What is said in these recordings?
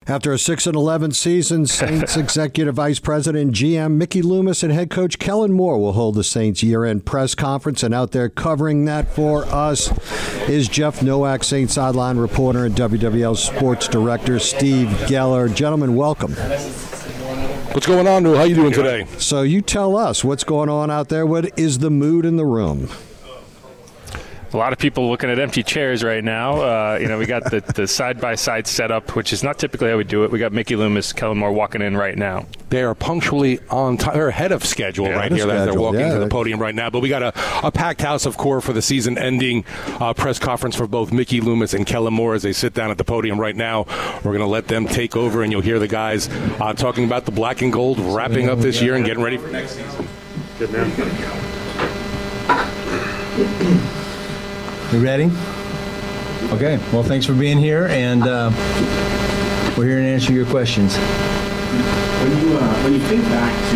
After a 6-11 season, Saints Executive Vice President and GM Mickey Loomis and head coach Kellen Moore will hold the Saints year-end press conference, and out there covering that for us is Jeff Nowak, Saints sideline reporter, and WWL Sports Director Steve Geller. Gentlemen, welcome. What's going on, Drew? How you doing today? So you tell us what's going on out there. What is the mood in the room? A lot of people looking at empty chairs right now. We got the side-by-side setup, which is not typically how we do it. We got Mickey Loomis, Kellen Moore walking in right now. They are punctually on time, or ahead of schedule right here. As they're walking to the podium right now. But we got a packed house, of course, for the season-ending press conference for both Mickey Loomis and Kellen Moore as they sit down at the podium right now. We're going to let them take over, and you'll hear the guys talking about the black and gold wrapping up this year and getting ready for next season. Good man. You ready? Okay. Well, thanks for being here, and we're here to answer your questions. When you think back to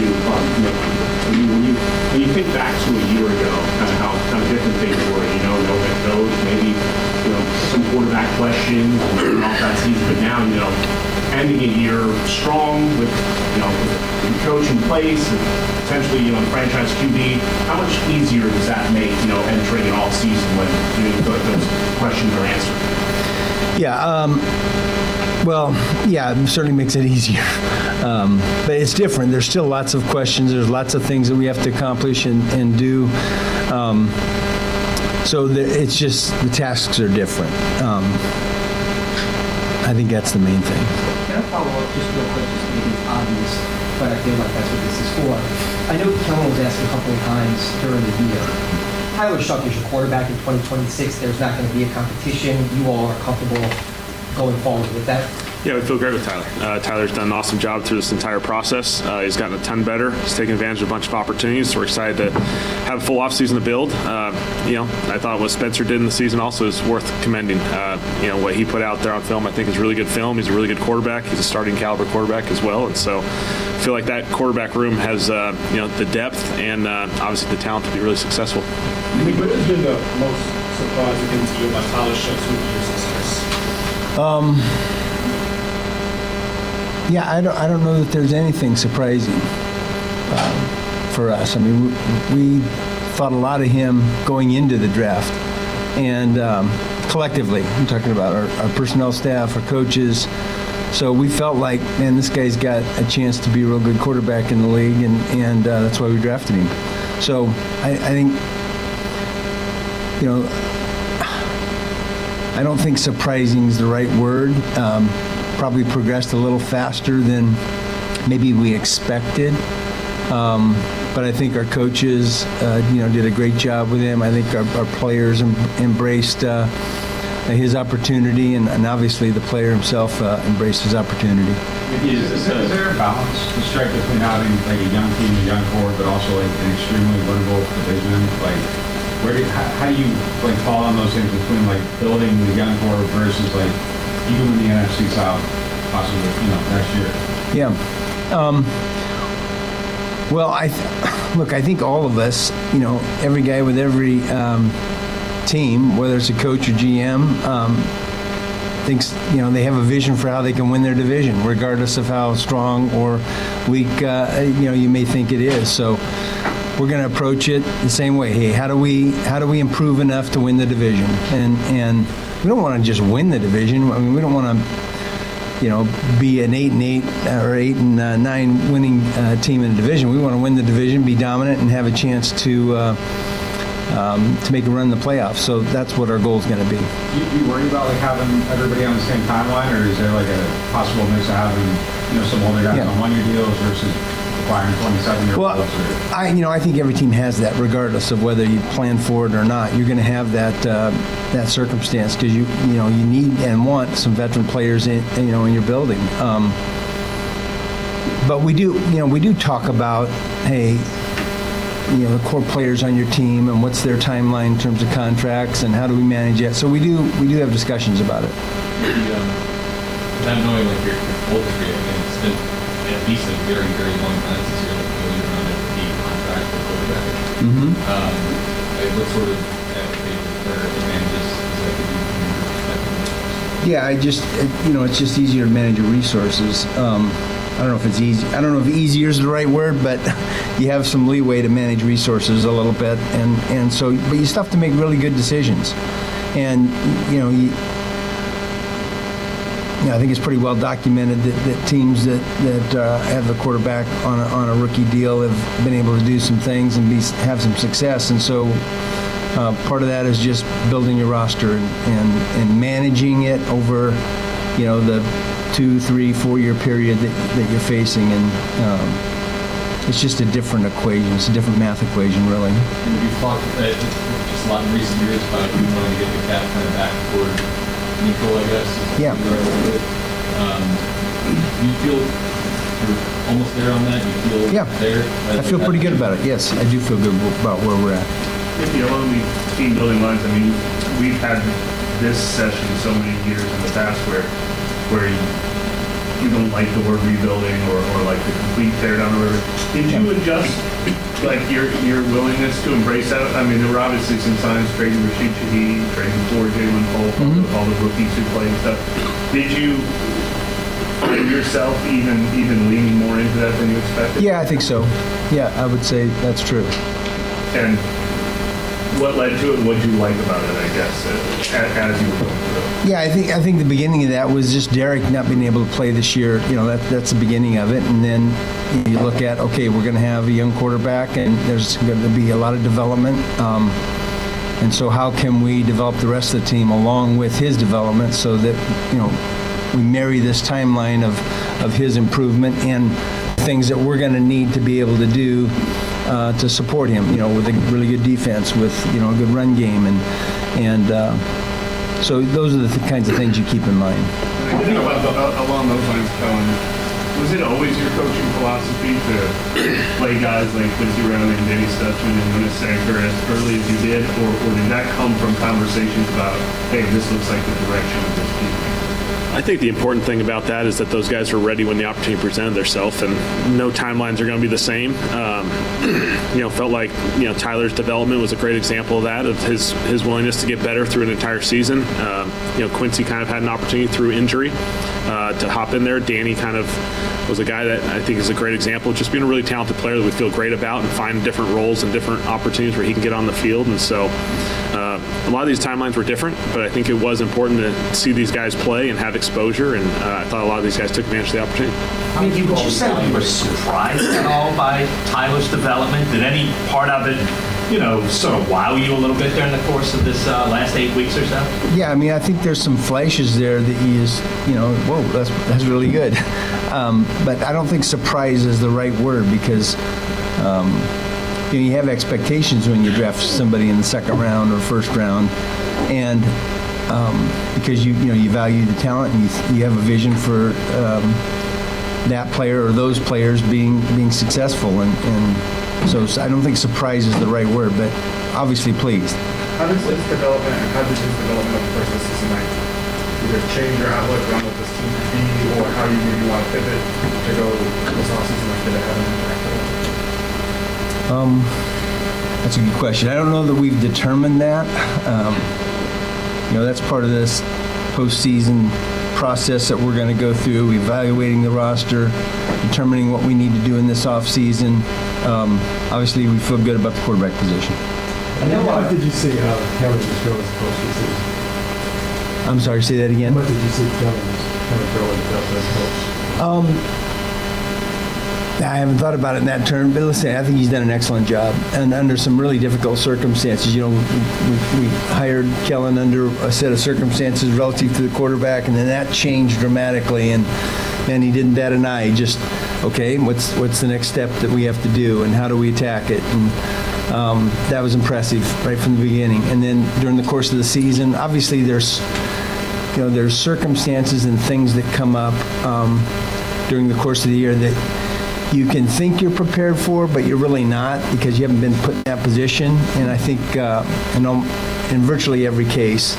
when you think back to a year ago, how different things were. No head coach, maybe some quarterback questions and all that season, but now ending a year strong with the coach in place and potentially franchise QB. How much easier does that make entering an off season when those questions are answered? It certainly makes it easier. But it's different. There's still lots of questions. There's lots of things that we have to accomplish and do. It's just the tasks are different. I think that's the main thing. Can I follow up just real quick, just maybe it's obvious, but I feel like that's what this is for. I know Kellen was asked a couple of times during the year. Tyler Shough is your quarterback in 2026. There's not going to be a competition. You all are comfortable going forward with that? Yeah, we feel great with Tyler. Tyler's done an awesome job through this entire process. He's gotten a ton better. He's taken advantage of a bunch of opportunities. So we're excited to have a full offseason to build. I thought what Spencer did in the season also is worth commending. What he put out there on film, I think is really good film. He's a really good quarterback. He's a starting caliber quarterback as well. And so I feel like that quarterback room has the depth and obviously the talent to be really successful. What has been the most surprising thing to you about Tyler Shough's rookie success? I don't know that there's anything surprising for us. I mean, we thought a lot of him going into the draft, and collectively, I'm talking about our personnel staff, our coaches. So we felt like, man, this guy's got a chance to be a real good quarterback in the league, and that's why we drafted him. So I think, I don't think surprising is the right word. Probably progressed a little faster than maybe we expected. But I think our coaches, did a great job with him. I think our players embraced his opportunity, and obviously the player himself embraced his opportunity. Is there a balance to strike between having like a young team, a young core, but also like an extremely winnable division? How do you fall on those things between building the young core versus even in the NFC South possibly next year? Yeah. I think all of us, every guy with every team, whether it's a coach or GM, thinks they have a vision for how they can win their division, regardless of how strong or weak you may think it is. So we're going to approach it the same way. Hey, how do we improve enough to win the division? And we don't want to just win the division. I mean, we don't want to be an 8-8 or 8-9 winning team in the division. We want to win the division, be dominant, and have a chance to make a run in the playoffs. So that's what our goal is going to be. Do you worry about having everybody on the same timeline, or is there a possible mix of having some older guys on one-year deals versus acquiring 27-year-olds? Well, I think every team has that, regardless of whether you plan for it or not. You're going to have that circumstance because you need and want some veteran players in your building. But we do talk about, hey, the core players on your team and what's their timeline in terms of contracts and how do we manage it. So we do have discussions about it. Not knowing your goal tree, it's been at least a very, very long time since you're going around at the contract for quarterback. What sort of advantages does that give you from your perspective? Yeah, it's just easier to manage your resources. I don't know if it's easy. I don't know if easier is the right word, but you have some leeway to manage resources a little bit, and so, but you still have to make really good decisions. And I think it's pretty well documented that teams that have the quarterback on a rookie deal have been able to do some things and have some success. And so part of that is just building your roster and managing it over, the 2, 3, 4 year period that you're facing. And it's just a different equation. It's a different math equation, really. And we've talked just a lot in recent years about you wanting to get the cap kind of back toward neutral, I guess. Yeah. Do you feel you're almost there on that? You feel there? I feel pretty good about it. Yes, I do feel good about where we're at. Along the team building lines, we've had this session so many years in the past where you don't like the word rebuilding or like the complete teardown or whatever. Did you adjust your willingness to embrace that? There were obviously some times trading Rashid Shaheed, trading for Jalen Pope, all the rookies who played and stuff. Did you find yourself even leaning more into that than you expected? Yeah, I think so. Yeah, I would say that's true. And what led to it? What did you like about it, I guess, as you were going through it? Yeah, I think the beginning of that was just Derek not being able to play this year. That's the beginning of it. And then you look at, okay, we're going to have a young quarterback, and there's going to be a lot of development. And so how can we develop the rest of the team along with his development so that, we marry this timeline of his improvement and things that we're going to need to be able to do to support him, with a really good defense, with, a good run game. And so those are the kinds of things you keep in mind. Along those lines, Kellen, was it always your coaching philosophy to play guys like Quincy Round and Danny Stutzman and Jonas Sanker as early as you did, or did that come from conversations about, hey, this looks like the direction of this team? I think the important thing about that is that those guys were ready when the opportunity presented themselves, and no timelines are going to be the same. Felt like Tyler's development was a great example of that, of his willingness to get better through an entire season. Quincy kind of had an opportunity through injury to hop in there. Danny kind of was a guy that I think is a great example of just being a really talented player that we feel great about and find different roles and different opportunities where he can get on the field. And so a lot of these timelines were different, but I think it was important to see these guys play and have exposure, and I thought a lot of these guys took advantage of the opportunity. Would you say you were surprised at all by Tyler's development? Did any part of it, sort of wow you a little bit during the course of this last 8 weeks or so? Yeah, I think there's some flashes there that he is, whoa, that's really good. But I don't think surprise is the right word, because you have expectations when you draft somebody in the second round or first round, and because you value the talent and you have a vision for that player or those players being successful, and so I don't think surprise is the right word, but obviously pleased. How does this development of the first season either change your outlook on what this team could be, or how you maybe want to pivot to go this offseason like did it have an impact? That's a good question. I don't know that we've determined that. That's part of this postseason process that we're going to go through, evaluating the roster, determining what we need to do in this offseason. Obviously, we feel good about the quarterback position. What did you see Kellen just go as a coach this season? I'm sorry, say that again? What did you see Kellen kind of throw as a coach? I haven't thought about it in that term, but listen, I think he's done an excellent job, and under some really difficult circumstances. We hired Kellen under a set of circumstances relative to the quarterback, and then that changed dramatically, and he didn't bat an eye. Just, okay, what's the next step that we have to do, and how do we attack it? And that was impressive right from the beginning. And then during the course of the season, obviously there's circumstances and things that come up during the course of the year that you can think you're prepared for, but you're really not, because you haven't been put in that position. And I think in virtually every case,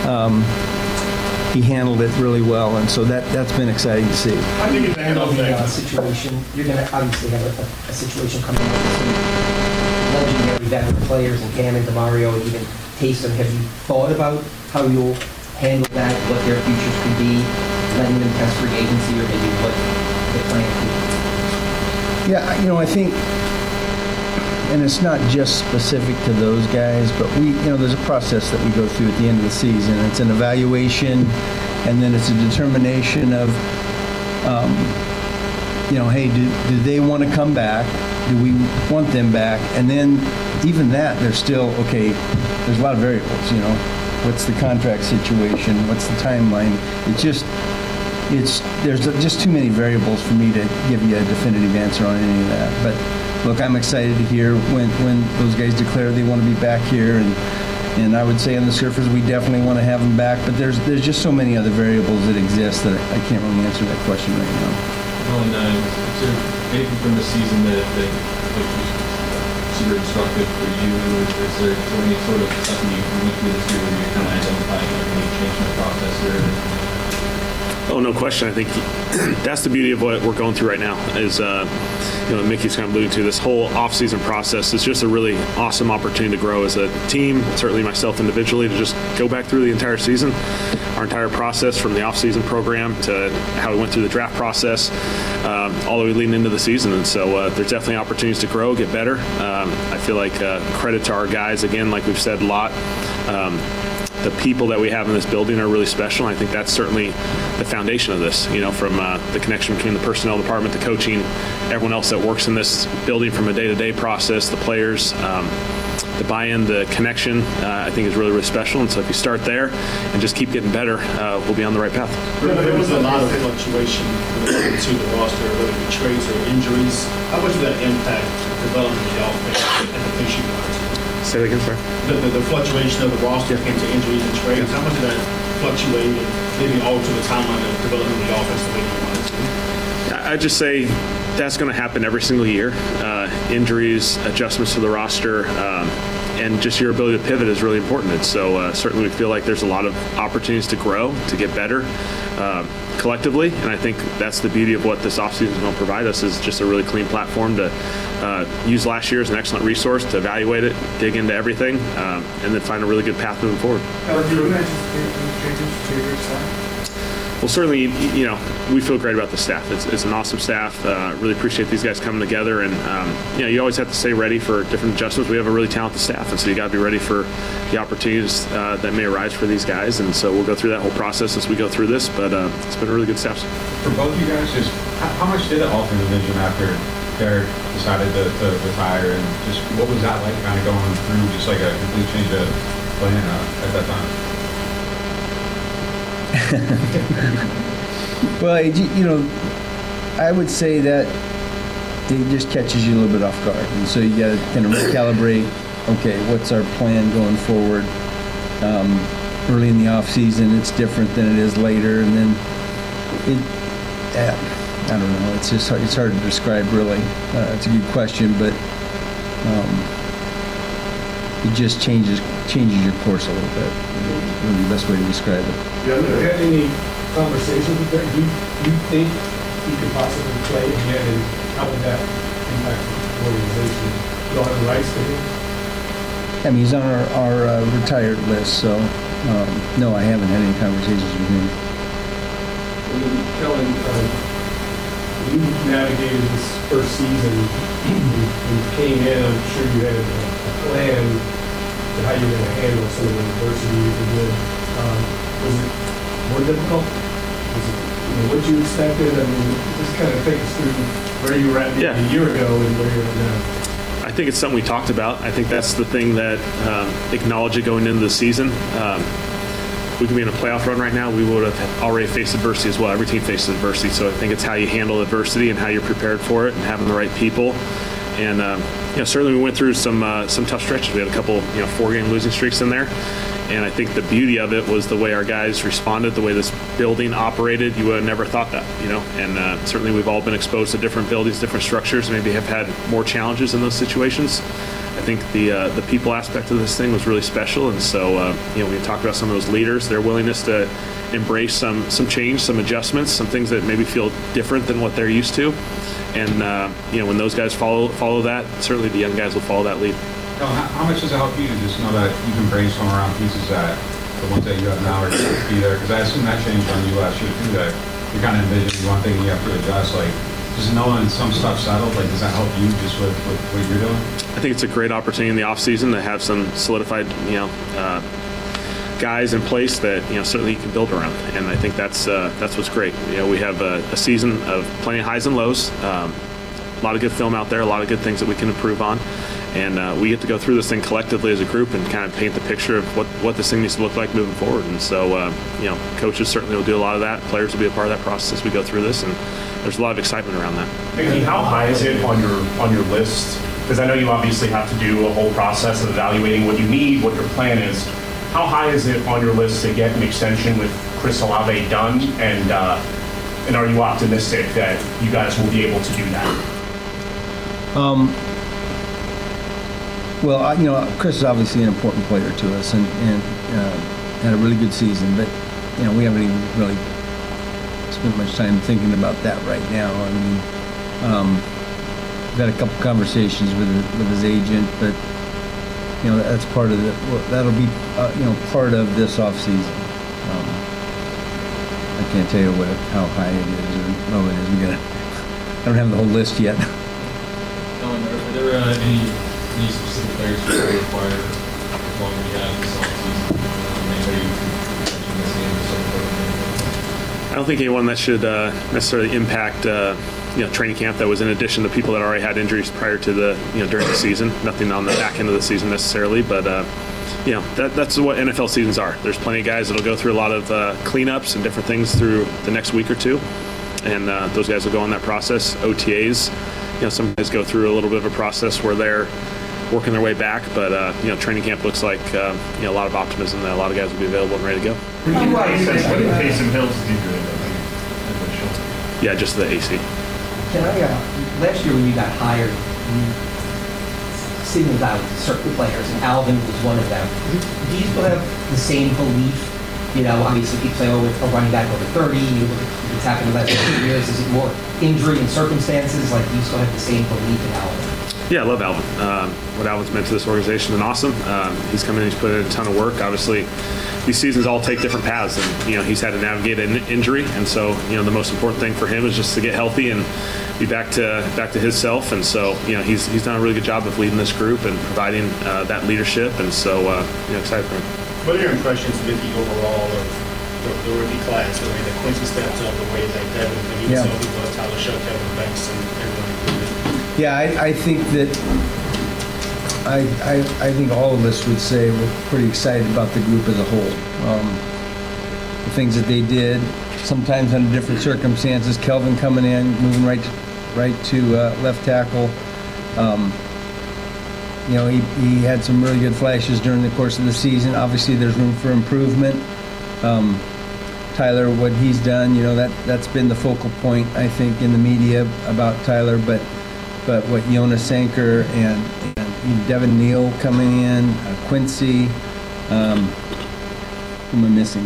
he handled it really well, and so that's been exciting to see. I think it's a situation. You're going to obviously have a situation coming up with some legendary veteran players and Cam and DeMario and even Taysom. Have you thought about how you'll handle that, what their futures could be, letting them test free agency, or maybe what the plan could be? Yeah, I think, and it's not just specific to those guys, but there's a process that we go through at the end of the season. It's an evaluation, and then it's a determination of, hey, do they want to come back? Do we want them back? And then even that, there's still, there's a lot of variables, What's the contract situation? What's the timeline? There's just too many variables for me to give you a definitive answer on any of that. But look, I'm excited to hear when those guys declare they want to be back here, and I would say on the surface we definitely want to have them back. But there's just so many other variables that exist that I can't really answer that question right now. Well, and is there anything from the season that was super instructive for you? Is there any sort of something you went through this year where you're kind of identifying any change in the process here? Oh, no question. I think that's the beauty of what we're going through right now is, Mickey's kind of alluding to, this whole off-season process is just a really awesome opportunity to grow as a team, certainly myself individually, to just go back through the entire season, our entire process from the off-season program to how we went through the draft process, all the way leading into the season. And so there's definitely opportunities to grow, get better. I feel like credit to our guys, again, like we've said a lot. The people that we have in this building are really special. And I think that's certainly the foundation of this, from the connection between the personnel department, the coaching, everyone else that works in this building from a day-to-day process, the players, the buy-in, the connection, I think is really, really special. And so if you start there and just keep getting better, we'll be on the right path. There was a lot of fluctuation related to the roster, whether it be trades or injuries. How much did that impact development of the offense and the finishing lines? Say that again, sorry. The fluctuation of the roster came to injuries and trades. How much did that fluctuate and maybe alter the timeline of developing the offense the way you wanted to? I'd just say that's going to happen every single year. Injuries, adjustments to the roster, and just your ability to pivot is really important. And so certainly we feel like there's a lot of opportunities to grow, to get better collectively. And I think that's the beauty of what this offseason is going to provide us is just a really clean platform to use last year as an excellent resource to evaluate it, dig into everything, and then find a really good path moving forward. Well, certainly, we feel great about the staff. It's an awesome staff. Really appreciate these guys coming together. And, you always have to stay ready for different adjustments. We have a really talented staff, and so you got to be ready for the opportunities that may arise for these guys. And so we'll go through that whole process as we go through this. But it's been a really good staff. For both you guys, just how much did it alter the vision after Derek decided to retire? And just what was that like kind of going through just like a complete change of plan at that time? Well, I would say that it just catches you a little bit off guard, and so you got to kind of recalibrate. Okay, what's our plan going forward? Early in the off season, it's different than it is later, and then I don't know. It's just it's hard to describe really. It's a good question, but it just changes your course a little bit. Really the best way to describe it. You haven't had any conversations with that? Do you think he could possibly play again, and how would that impact the organization? You don't have the rights to him? I mean, he's on our retired list, so no, I haven't had any conversations with him. Kellen, you navigated this first season. You came in, I'm sure you had a plan to how you were going to handle some of the adversity you did. Was it more difficult? Was it what you expected? I mean, just kind of take us through where you were at a year ago and where you're at now. I think it's something we talked about. I think that's the thing that acknowledge it going into the season. We could be in a playoff run right now. We would have already faced adversity as well. Every team faces adversity. So I think it's how you handle adversity and how you're prepared for it and having the right people. And certainly we went through some tough stretches. We had a couple 4-game losing streaks in there. And I think the beauty of it was the way our guys responded, the way this building operated. You would have never thought that, And certainly we've all been exposed to different buildings, different structures, maybe have had more challenges in those situations. I think the people aspect of this thing was really special. And so, we talked about some of those leaders, their willingness to embrace some change, some adjustments, some things that maybe feel different than what they're used to. And, when those guys follow that, certainly the young guys will follow that lead. How much does it help you to just know that you can brainstorm around pieces that the ones that you have now are going to be there? Because I assume that changed on you last year too, that you kind of envisioned one thing and you have to adjust. Like, just knowing some stuff settled, like, does that help you just with what you're doing? I think it's a great opportunity in the offseason to have some solidified, guys in place that certainly you can build around, and I think that's what's great. We have a season of plenty of highs and lows, a lot of good film out there, a lot of good things that we can improve on, and we get to go through this thing collectively as a group and kind of paint the picture of what this thing needs to look like moving forward. And so, coaches certainly will do a lot of that. Players will be a part of that process as we go through this, and there's a lot of excitement around that. Mickey, how high is it on your list? Because I know you obviously have to do a whole process of evaluating what you need, what your plan is. How high is it on your list to get an extension with Chris Olave done? And are you optimistic that you guys will be able to do that? Well, Chris is obviously an important player to us and had a really good season, but we haven't even really spent much time thinking about that right now. I mean, we've had a couple conversations with his agent, but that's part of that'll be part of this off season. I can't tell you how high it is or low it is. I don't have the whole list yet. Are there any specific players who are required as long as we have this off season? I don't think anyone that should necessarily impact training camp that was in addition to people that already had injuries prior to during the season. Nothing on the back end of the season necessarily, but that's what NFL seasons are. There's plenty of guys that'll go through a lot of cleanups and different things through the next week or two, and those guys will go on that process. OTAs, some guys go through a little bit of a process where they're working their way back, but training camp looks like a lot of optimism that a lot of guys will be available and ready to go. Taysom Hill's injury. Yeah, just the AC. Can I, last year when you got hired, you singled out certain players, and Alvin was one of them. Do you still have the same belief? Obviously, if you play with a running back over 30, you look at what's happened in the last 2 years, is it more injury and circumstances? Like, do you still have the same belief in Alvin? Yeah, I love Alvin. What Alvin's meant to this organization is awesome. He's come in, he's put in a ton of work. Obviously, these seasons all take different paths, and he's had to navigate an injury, and so the most important thing for him is just to get healthy and be back to his self. And so he's done a really good job of leading this group and providing that leadership, and so excited for him. What are your impressions, Mickey, overall of the rookie class, the way that Quincy steps up, the way that Devin Benito, Tyler Shough, Kevin Banks, and everyone? Yeah, I think that I think all of us would say we're pretty excited about the group as a whole. The things that they did, sometimes under different circumstances. Kelvin coming in, moving right to left tackle. He had some really good flashes during the course of the season. Obviously, there's room for improvement. Tyler, what he's done, that's been the focal point, I think, in the media about Tyler. But what Jonas Sanker and Devin Neal coming in, Quincy, who am I missing?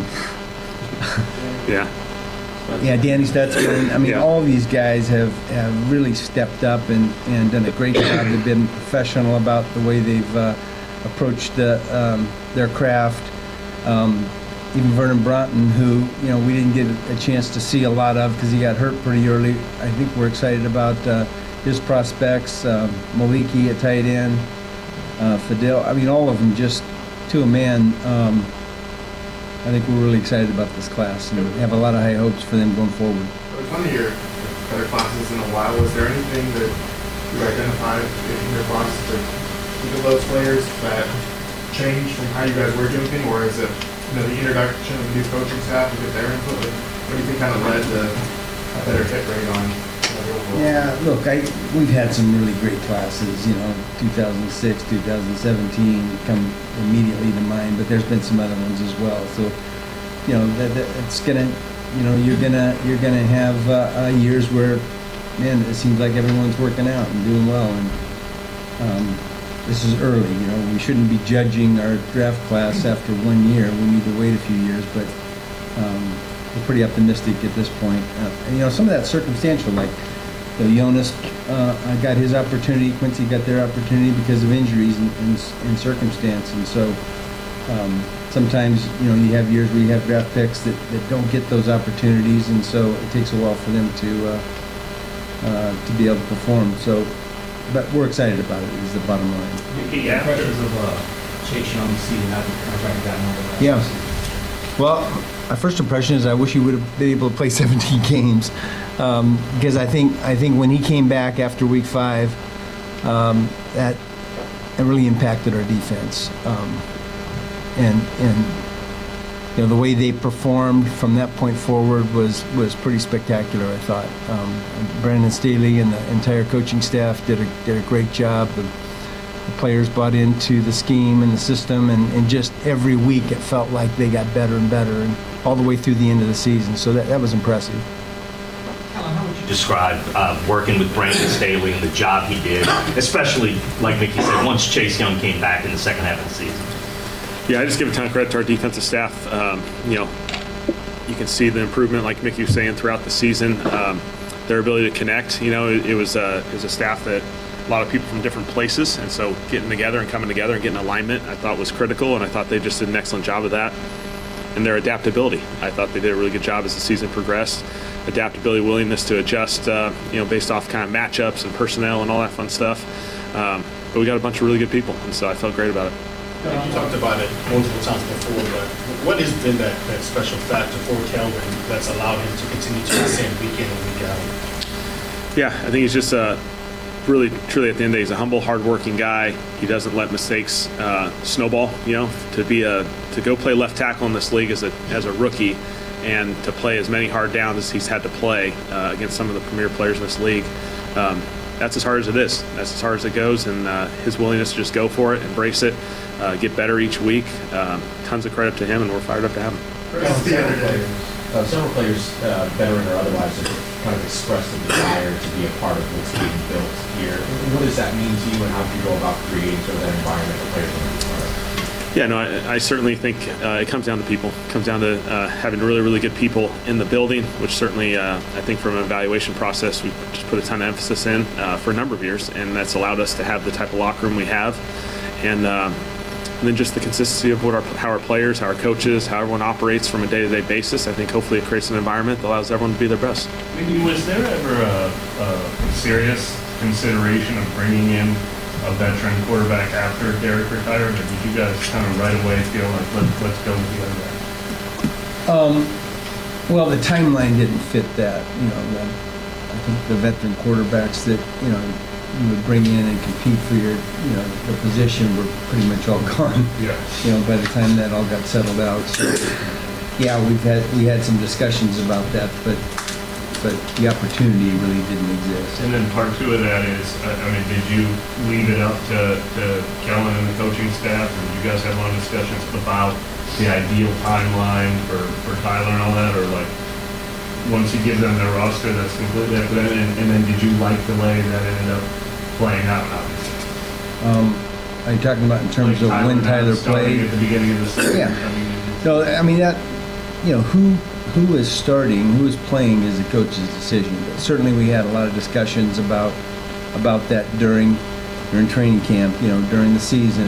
Yeah, Danny Stutzman. I mean, all of these guys have really stepped up and done a great job. They've been professional about the way they've approached their craft. Even Vernon Broughton, who we didn't get a chance to see a lot of because he got hurt pretty early. I think we're excited about his prospects. Maliki at tight end, Fidel. I mean, all of them just to a man. I think we're really excited about this class and have a lot of high hopes for them going forward. It was one of your better classes in a while. Was there anything that you identified in your process to think of those players that changed from how you guys were doing things, or is it the introduction of the new coaching staff to get their input? What do you think kind of led to a better hit rate on the overall? Yeah, look, we've had some really great classes. 2006, 2017 come immediately to mind, but there's been some other ones as well. So, it's gonna, you're gonna have years where, man, it seems like everyone's working out and doing well, and this is early. We shouldn't be judging our draft class after 1 year. We need to wait a few years, but we're pretty optimistic at this point. Some of that's circumstantial, like Jonas got his opportunity, Quincy got their opportunity because of injuries and circumstance, and so Sometimes, you have years where you have draft picks that don't get those opportunities, and so it takes a while for them to be able to perform. So, but we're excited about it, is the bottom line. Yeah. Impressions of Chase Young season after the contract got numbered. Yeah. Well, my first impression is I wish he would have been able to play 17 games, because I think when he came back after week 5, that really impacted our defense. And the way they performed from that point forward was pretty spectacular, I thought. Brandon Staley and the entire coaching staff did a great job. The players bought into the scheme and the system, and just every week it felt like they got better and better, and all the way through the end of the season. So that was impressive. Describe working with Brandon Staley and the job he did, especially, like Mickey said, once Chase Young came back in the second half of the season. Yeah, I just give a ton of credit to our defensive staff. You can see the improvement, like Mickey was saying, throughout the season. Their ability to connect. It was a staff that a lot of people from different places, and so getting together and coming together and getting alignment, I thought was critical, and I thought they just did an excellent job of that. And their adaptability, I thought they did a really good job as the season progressed. Adaptability, willingness to adjust, based off kind of matchups and personnel and all that fun stuff. But we got a bunch of really good people, and so I felt great about it. You talked about it multiple times before, but what has been that special factor for Kelvin that's allowed him to continue to ascend week in and week out? Yeah, I think he's just really, truly at the end of the day, he's a humble, hardworking guy. He doesn't let mistakes snowball. To go play left tackle in this league as a rookie, and to play as many hard downs as he's had to play against some of the premier players in this league. That's as hard as it is. That's as hard as it goes, and his willingness to just go for it, embrace it, get better each week. Tons of credit to him, and we're fired up to have him. Several players, veteran or otherwise, have kind of expressed a desire to be a part of what's being built here. What does that mean to you, and how do you go about creating sort of that environment that players want to be part of? Yeah, no, I certainly think it comes down to people. It comes down to having really, really good people in the building, which certainly I think from an evaluation process we just put a ton of emphasis in for a number of years, and that's allowed us to have the type of locker room we have. And then just the consistency of how our players, how our coaches, how everyone operates from a day-to-day basis. I think hopefully it creates an environment that allows everyone to be their best. Maybe was there ever a serious consideration of bringing in a veteran quarterback after Derek retired, or did you guys kind of right away feel like let's go with the other guy? Well, the timeline didn't fit that. I think the veteran quarterbacks that you would bring in and compete for your the position were pretty much all gone. Yeah. By the time that all got settled out. So, yeah, we had some discussions about that, but the opportunity really didn't exist. And then part 2 of that is, did you leave it up to Kellen and the coaching staff, or did you guys have a lot of discussions about the ideal timeline for Tyler and all that, or like once you give them their roster, that's completely up to them, and then did you like the way that ended up playing out, obviously? Are you talking about in terms of when Tyler played? At the beginning of the season. Yeah. Who is starting, who is playing is the coach's decision. But certainly we had a lot of discussions about that during training camp, during the season,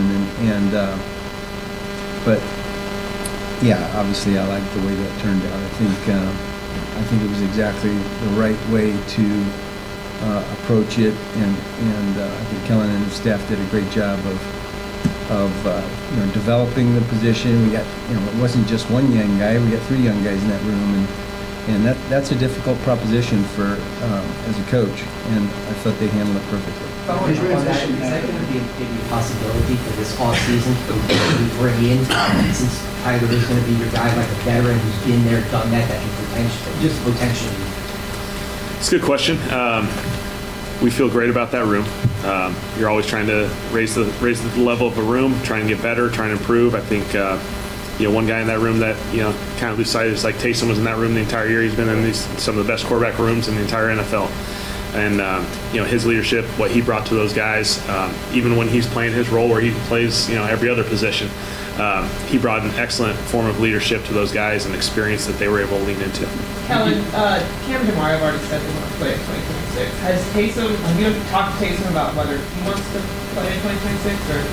but yeah, obviously I like the way that turned out. I think it was exactly the right way to approach it, and I think Kellen and his staff did a great job of developing the position. We got, it wasn't just one young guy. We got 3 young guys in that room, and that's a difficult proposition for as a coach. And I thought they handled it perfectly. Is that going to be maybe a possibility for this offseason to bring in, since Tyler is going to be your guy, like a veteran who's been there, done that can potentially. It's a good question. We feel great about that room. You're always trying to raise the level of a room, trying to get better, trying to improve. I think one guy in that room that kind of lose sight is like Taysom was in that room the entire year. He's been in some of the best quarterback rooms in the entire NFL, and his leadership, what he brought to those guys, even when he's playing his role where he plays every other position, he brought an excellent form of leadership to those guys and experience that they were able to lean into. Kellen, Cam Jamar, I've already said they want to play in 2026. Have you talked to Taysom about whether he wants to play in 2026, or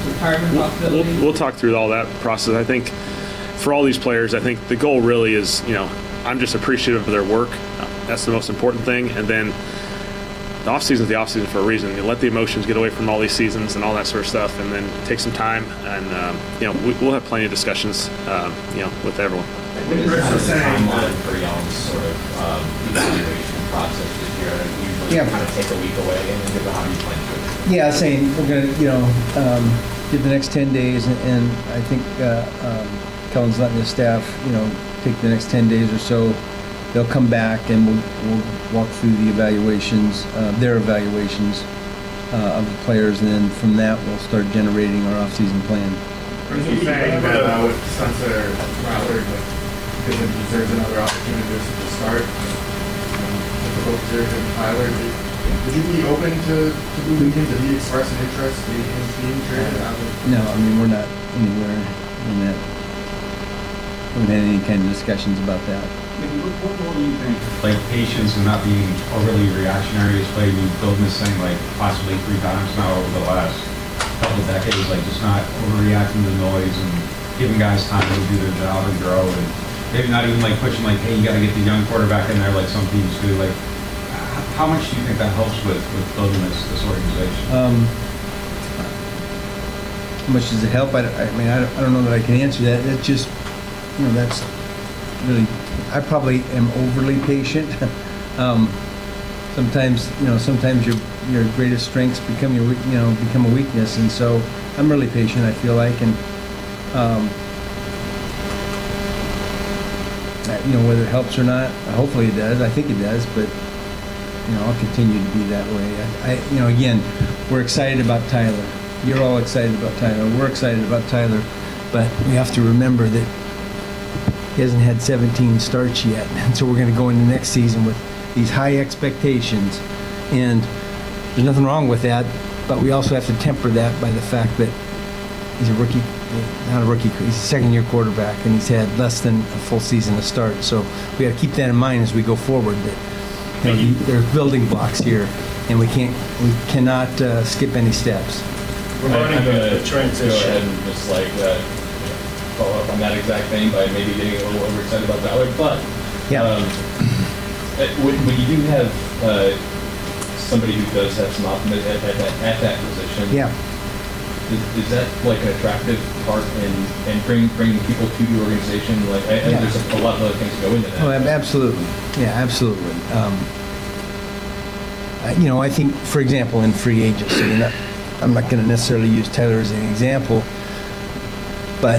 retirement possibility? We'll talk through all that process. I think for all these players, I think the goal really is, I'm just appreciative of their work. That's the most important thing. And then the offseason is the offseason for a reason. You let the emotions get away from all these seasons and all that sort of stuff, and then take some time. And we'll have plenty of discussions, with everyone. What is the timeline for y'all's sort of evaluation process this year? Usually kind of take a week away, and then how do you plan to do it? Yeah, saying we're going to, give the next 10 days, and I think Kellen's letting his staff, take the next 10 days or so. They'll come back and we'll walk through the evaluations, their evaluations of the players, and then from that we'll start generating our off-season plan. Are you saying that with Spencer Rattler, because he deserves another opportunity to start? Difficult position, Tyler. Would you be open to moving him? Did he express an interest in being traded out of? No, I mean, we're not anywhere in that. We haven't had any kind of discussions about that. What role do you think, like, patience and not being overly reactionary has played in building this thing, like, possibly 3 times now over the last couple of decades, like, just not overreacting to the noise and giving guys time to do their job and grow, and maybe not even, like, pushing, like, hey, you got to get the young quarterback in there like some teams do. Like, how much do you think that helps with building this organization? How much does it help? I don't know that I can answer that. It's just, that's really, I probably am overly patient. Sometimes your greatest strengths become become a weakness, and so I'm really patient, I feel like, and whether it helps or not, hopefully it does. I think it does, but I'll continue to be that way. Again, we're excited about Tyler. You're all excited about Tyler. We're excited about Tyler, but we have to remember that he hasn't had 17 starts yet, and so we're going to go into next season with these high expectations, and there's nothing wrong with that, but we also have to temper that by the fact that he's a rookie, not a rookie, he's a second-year quarterback, and he's had less than a full season to start, so we got to keep that in mind as we go forward, that there's building blocks here, and we cannot skip any steps. Regarding the transition, go ahead and just follow up on that exact thing by maybe getting a little overexcited about Tyler, but when you do have somebody who does have some optimism at that position, is that like an attractive part and bringing people to the organization? There's a lot of other things that go into that. Oh, absolutely. Yeah, absolutely. I think, for example, in free agency, and I'm not going to necessarily use Tyler as an example, but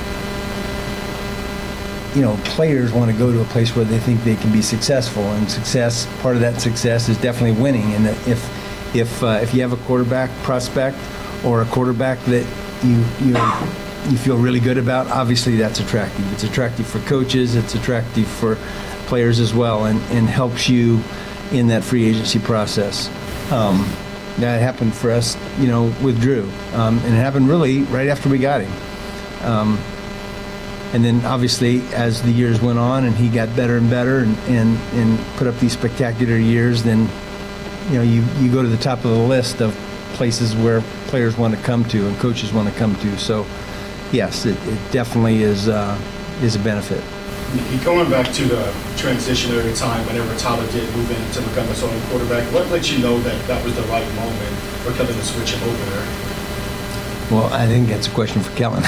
players want to go to a place where they think they can be successful, and part of that success is definitely winning. And if you have a quarterback prospect or a quarterback that you feel really good about, obviously that's attractive. It's attractive for coaches. It's attractive for players as well, and helps you in that free agency process. That happened for us, with Drew, and it happened really right after we got him. And then obviously as the years went on and he got better and better and put up these spectacular years, then you go to the top of the list of places where players want to come to and coaches want to come to. So yes, it definitely is a benefit. Going back to the transitionary time whenever Tyler did move in to become a starting quarterback, what let you know that was the right moment for Kellen to switch him over there? Well, I think that's a question for Kellen.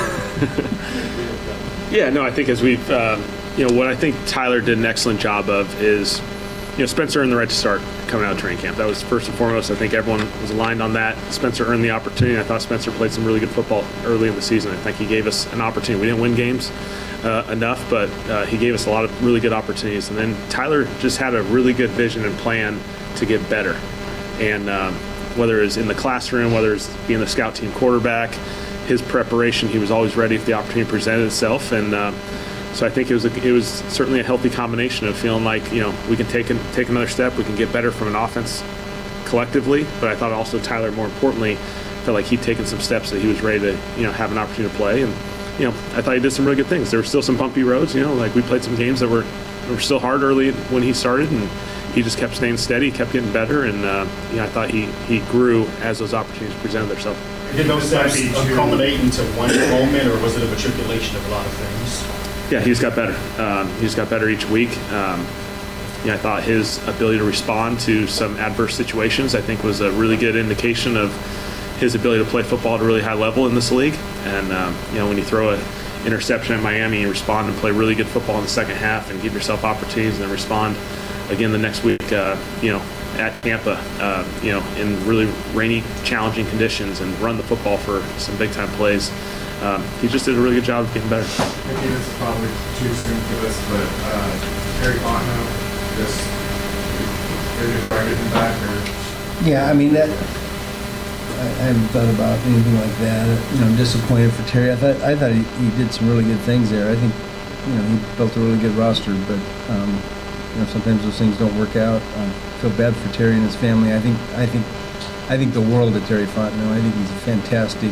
Yeah, no, I think as we've, what I think Tyler did an excellent job of is, Spencer earned the right to start coming out of training camp. That was first and foremost. I think everyone was aligned on that. Spencer earned the opportunity. I thought Spencer played some really good football early in the season. I think he gave us an opportunity. We didn't win games enough, but he gave us a lot of really good opportunities. And then Tyler just had a really good vision and plan to get better. And whether it was in the classroom, whether it was being the scout team quarterback, his preparation, he was always ready if the opportunity presented itself. And so I think it was certainly a healthy combination of feeling like, we can take another step, we can get better from an offense collectively. But I thought also Tyler, more importantly, felt like he'd taken some steps that he was ready to, have an opportunity to play. And, I thought he did some really good things. There were still some bumpy roads, like we played some games that were still hard early when he started, and he just kept staying steady, kept getting better, and I thought he grew as those opportunities presented themselves. Did those steps culminate into one moment, or was it a matriculation of a lot of things? Yeah, he's got better. He's got better each week. I thought his ability to respond to some adverse situations, I think, was a really good indication of his ability to play football at a really high level in this league. And when you throw an interception at Miami and respond and play really good football in the second half and give yourself opportunities and then respond again the next week, at Tampa, in really rainy, challenging conditions and run the football for some big-time plays. He just did a really good job of getting better. Maybe this is probably too soon for this, but Terry Fontenot, just getting him back, or? Yeah, I mean, that I haven't thought about anything like that. I'm disappointed for Terry. I thought he did some really good things there. I think, he built a really good roster, but sometimes those things don't work out. I feel bad for Terry and his family. I think the world of Terry Fontenot. I think he's a fantastic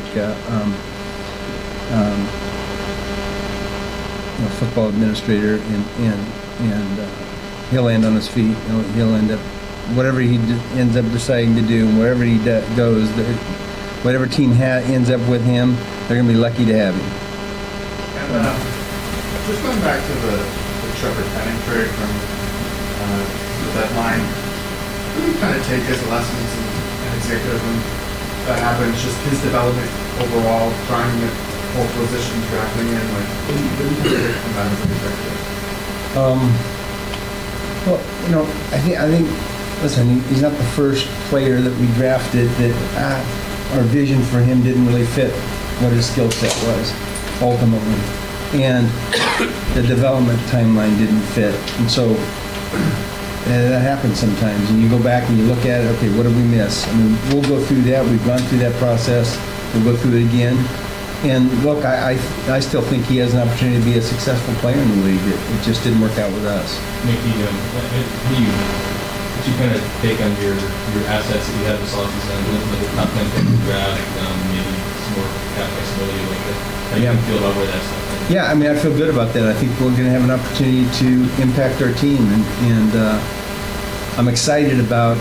football administrator, and he'll land on his feet. He'll end up, whatever he ends up deciding to do, and wherever he goes, whatever team ends up with him, they're going to be lucky to have him. And just going back to the Trevor Penning trade from the deadline, what do you kind of take as lessons and executive when that happens? Just his development overall, trying to get pole position, drafting in, what do you take from that as an executive? Well, I think. Listen, he's not the first player that we drafted that our vision for him didn't really fit what his skill set was, ultimately. And the development timeline didn't fit. And so that happens sometimes. And you go back and you look at it, okay, what did we miss? I mean, we'll go through that. We've gone through that process. We'll go through it again. And look, I still think he has an opportunity to be a successful player in the league. It just didn't work out with us. Mickey, you kind of take on your assets that you have this offseason, the top 10 pick in the draft, maybe some more cap flexibility like that. How do you feel about where that's at? Yeah, I mean, I feel good about that. I think we're going to have an opportunity to impact our team, and I'm excited about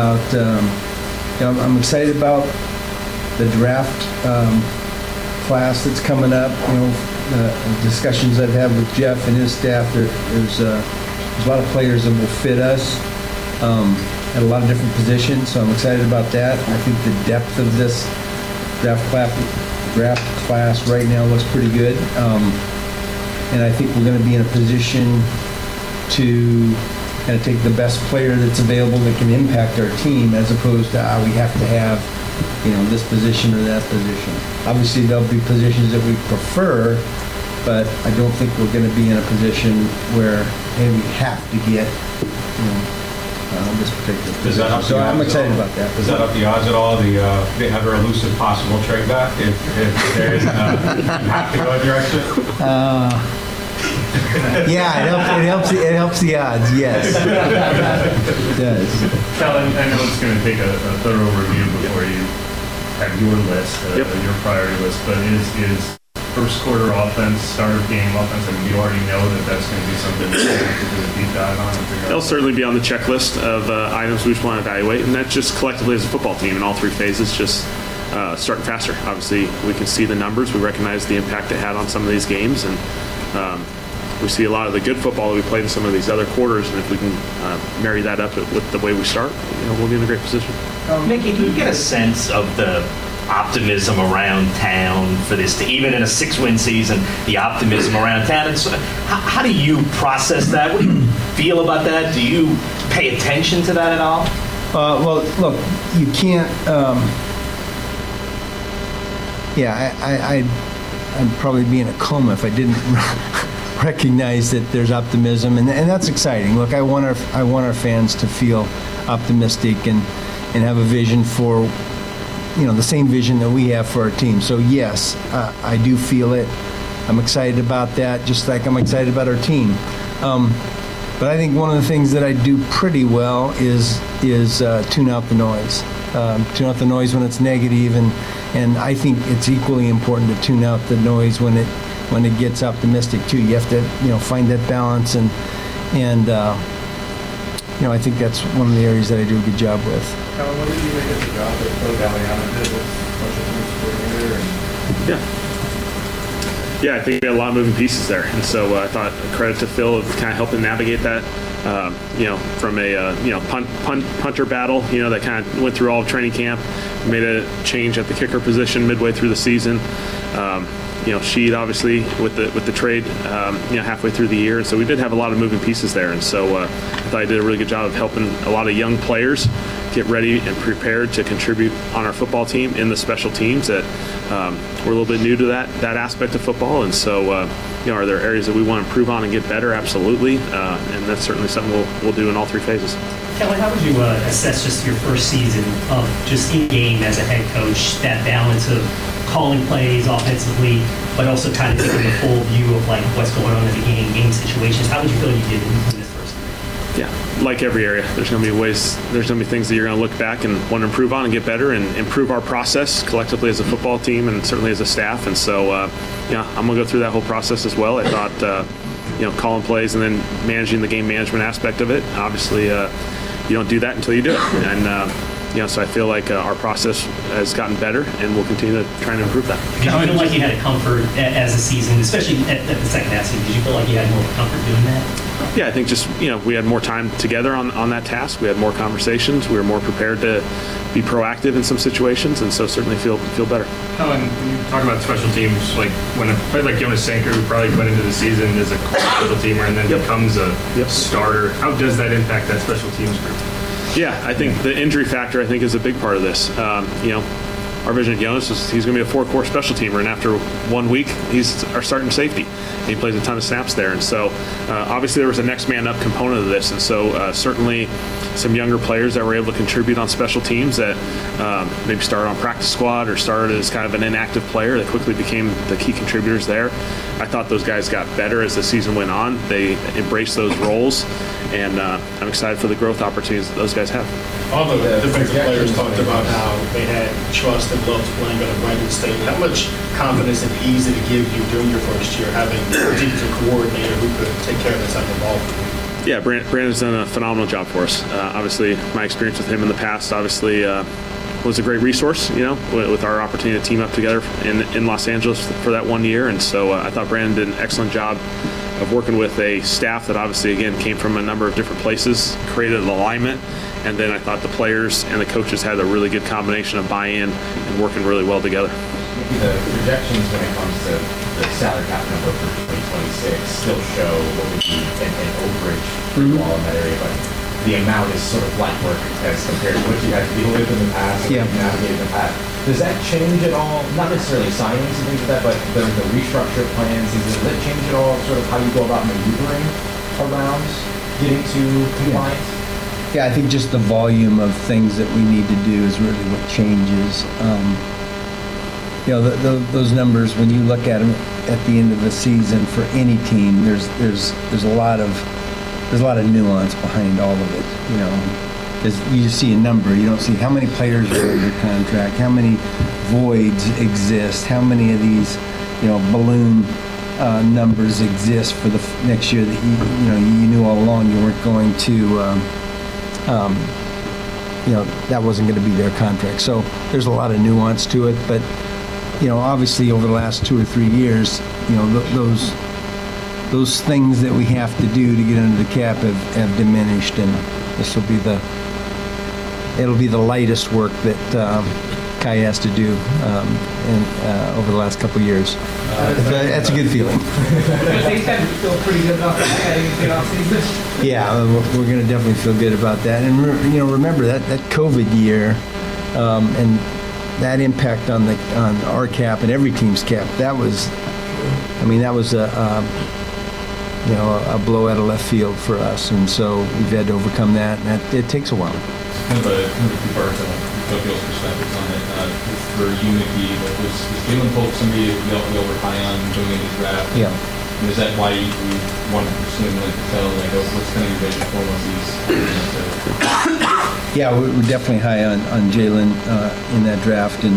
I'm excited about the draft class that's coming up. The discussions I've had with Jeff and his staff. There's a lot of players that will fit us. At a lot of different positions, so I'm excited about that. I think the depth of this draft class right now looks pretty good, and I think we're going to be in a position to kind of take the best player that's available that can impact our team, as opposed to we have to have this position or that position. Obviously, there'll be positions that we prefer, but I don't think we're going to be in a position where we have to get this particular position. So I'm excited about that. Does that up the odds at all, the ever elusive possible trade back if there isn't you have to go a direction? Yeah, it helps the odds, yes. It does. Cal, I know it's going to take a thorough review before you have your list, your priority list, but is first quarter offense, start of game offense, I mean, you already know that's going to be something that you have to do a deep dive on? They'll certainly be on the checklist of items we just want to evaluate, and that's just collectively as a football team in all three phases, just starting faster. Obviously, we can see the numbers. We recognize the impact it had on some of these games, and we see a lot of the good football that we played in some of these other quarters, and if we can marry that up with the way we start, we'll be in a great position. Mickey, do you get a sense of the optimism around town for this, even in a 6-win season, the optimism around town? And so how do you process that? What do you feel about that? Do you pay attention to that at all? Well, look, you can't. I'd probably be in a coma if I didn't recognize that there's optimism, and that's exciting. Look, I want our fans to feel optimistic and have a vision for. The same vision that we have for our team. So yes, I do feel it. I'm excited about that, just like I'm excited about our team. But I think one of the things that I do pretty well is tune out the noise. Tune out the noise when it's negative, and I think it's equally important to tune out the noise when it gets optimistic too. You have to find that balance, and I think that's one of the areas that I do a good job with. What did you make of the job that Phil Galliano did with special teams Yeah, I think we had a lot of moving pieces there, and so I thought credit to Phil of kind of helping navigate that. From a punter battle, that kind of went through all of training camp. We made a change at the kicker position midway through the season. Sheed obviously with the trade, halfway through the year, and so we did have a lot of moving pieces there. And so I thought I did a really good job of helping a lot of young players get ready and prepared to contribute on our football team in the special teams that we're a little bit new to that aspect of football. And so, are there areas that we want to improve on and get better? Absolutely. And that's certainly something we'll do in all three phases. Kelly, how would you assess just your first season of just in-game as a head coach, that balance of calling plays offensively, but also kind of taking the full view of like what's going on in the game situations? How would you feel you did in this first year? Yeah, like every area, there's going to be things that you're going to look back and want to improve on and get better and improve our process collectively as a football team and certainly as a staff. And so, I'm going to go through that whole process as well. I thought, calling plays and then managing the game management aspect of it. Obviously, you don't do that until you do it. And, so I feel like our process has gotten better, and we'll continue to try and improve that. Did you feel like you had a comfort as a season, especially at the second half season? Did you feel like you had more comfort doing that? Yeah, I think just, we had more time together on that task. We had more conversations. We were more prepared to be proactive in some situations, and so certainly feel better. When you talk about special teams, like when a player like Jonas Sanker, who probably went into the season as a special teamer and then becomes a starter, how does that impact that special teams group? Yeah, I think the injury factor, is a big part of this. Our vision at Jonas is he's going to be a 4-core special teamer, and after 1 week, he's our starting safety. And he plays a ton of snaps there. And so, obviously, there was a next man up component of this. And so, certainly, some younger players that were able to contribute on special teams that maybe started on practice squad or started as kind of an inactive player that quickly became the key contributors there. I thought those guys got better as the season went on. They embraced those roles, and I'm excited for the growth opportunities that those guys have. All the defensive players talked about how they had trust and loved playing at a Brandon State. How much confidence and ease did it give you during your first year having a defensive coordinator who could take care of this type of ball for you? Yeah, Brandon's done a phenomenal job for us. Obviously, my experience with him in the past, was a great resource, with our opportunity to team up together in Los Angeles for that 1 year. And so I thought Brandon did an excellent job of working with a staff that obviously, again, came from a number of different places, created an alignment. And then I thought the players and the coaches had a really good combination of buy-in and working really well together. The projections when it comes to the salary cap number for 2026 still show what would be an overage for you all in that area, but the amount is sort of light work as compared to what you had to deal with in the past and navigated in the past. Does that change at all? Not necessarily signings and things like that, but the restructure plans, does that change at all sort of how you go about maneuvering around getting to compliance? Yeah, I think just the volume of things that we need to do is really what changes. Those numbers, when you look at them at the end of the season for any team, there's a lot of nuance behind all of it. You just see a number. You don't see how many players are under contract, how many voids exist, how many of these balloon numbers exist for the next year that you knew all along you weren't going to. That wasn't going to be their contract. So there's a lot of nuance to it, but obviously over the last 2 or 3 years, those things that we have to do to get under the cap have diminished, and this will be the lightest work that Kai has to do over the last couple of years. That's a good feeling. Things have to feel pretty good about that anything off-season. Yeah, we're going to definitely feel good about that. And remember that COVID year and that impact on our cap and every team's cap. That was a blow out of left field for us, and so we've had to overcome that, and it takes a while. Kind of a two-part Tokyo's perspectives on it. For you, Mickey, was Jalen Polk somebody you were high on going into the draft? Yeah. And is that why you wanted to pursue him, like, to tell, what's kind of your vision for once he's... Yeah, we're definitely high on Jalen in that draft, and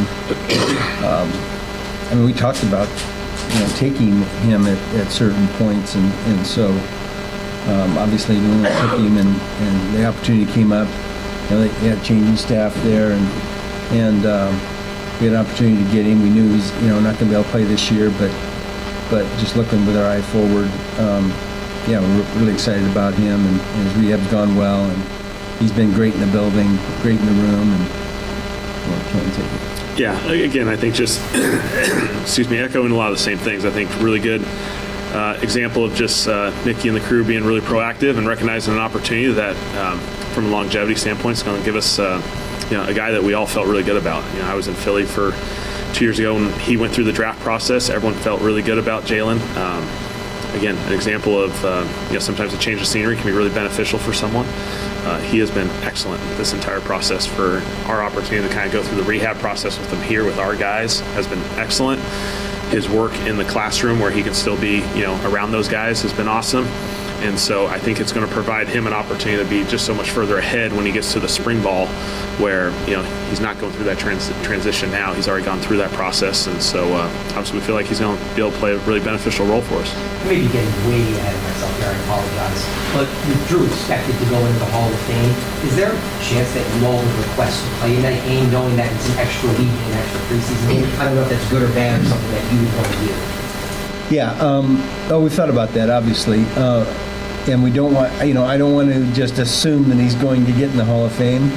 we talked about taking him at certain points, and so obviously we only took him, and the opportunity came up. They had changing staff there, and we had an opportunity to get him. We knew he's not going to be able to play this year, but just looking with our eye forward, we're really excited about him, and his rehab's gone well, and he's been great in the building, great in the room, and can't take it. Yeah, again, I think just, echoing a lot of the same things. I think really good example of just Mickey and the crew being really proactive and recognizing an opportunity that, from a longevity standpoint, is going to give us, a guy that we all felt really good about. I was in Philly for 2 years ago when he went through the draft process. Everyone felt really good about Jalen. Again, an example of sometimes a change of scenery can be really beneficial for someone. He has been excellent this entire process. For our opportunity to kind of go through the rehab process with him here with our guys has been excellent. His work in the classroom where he can still be, around those guys has been awesome. And so I think it's going to provide him an opportunity to be just so much further ahead when he gets to the spring ball, where he's not going through that transition now. He's already gone through that process, and so obviously we feel like he's going to be able to play a really beneficial role for us. I may be getting way ahead of myself here. I apologize, but with Drew expected to go into the Hall of Fame, is there a chance that you all would request to play in that game, knowing that it's an extra week, an extra preseason game? I don't know if that's good or bad or something that you would want to do. Yeah, we've thought about that, obviously. And we don't want, I don't want to just assume that he's going to get in the Hall of Fame.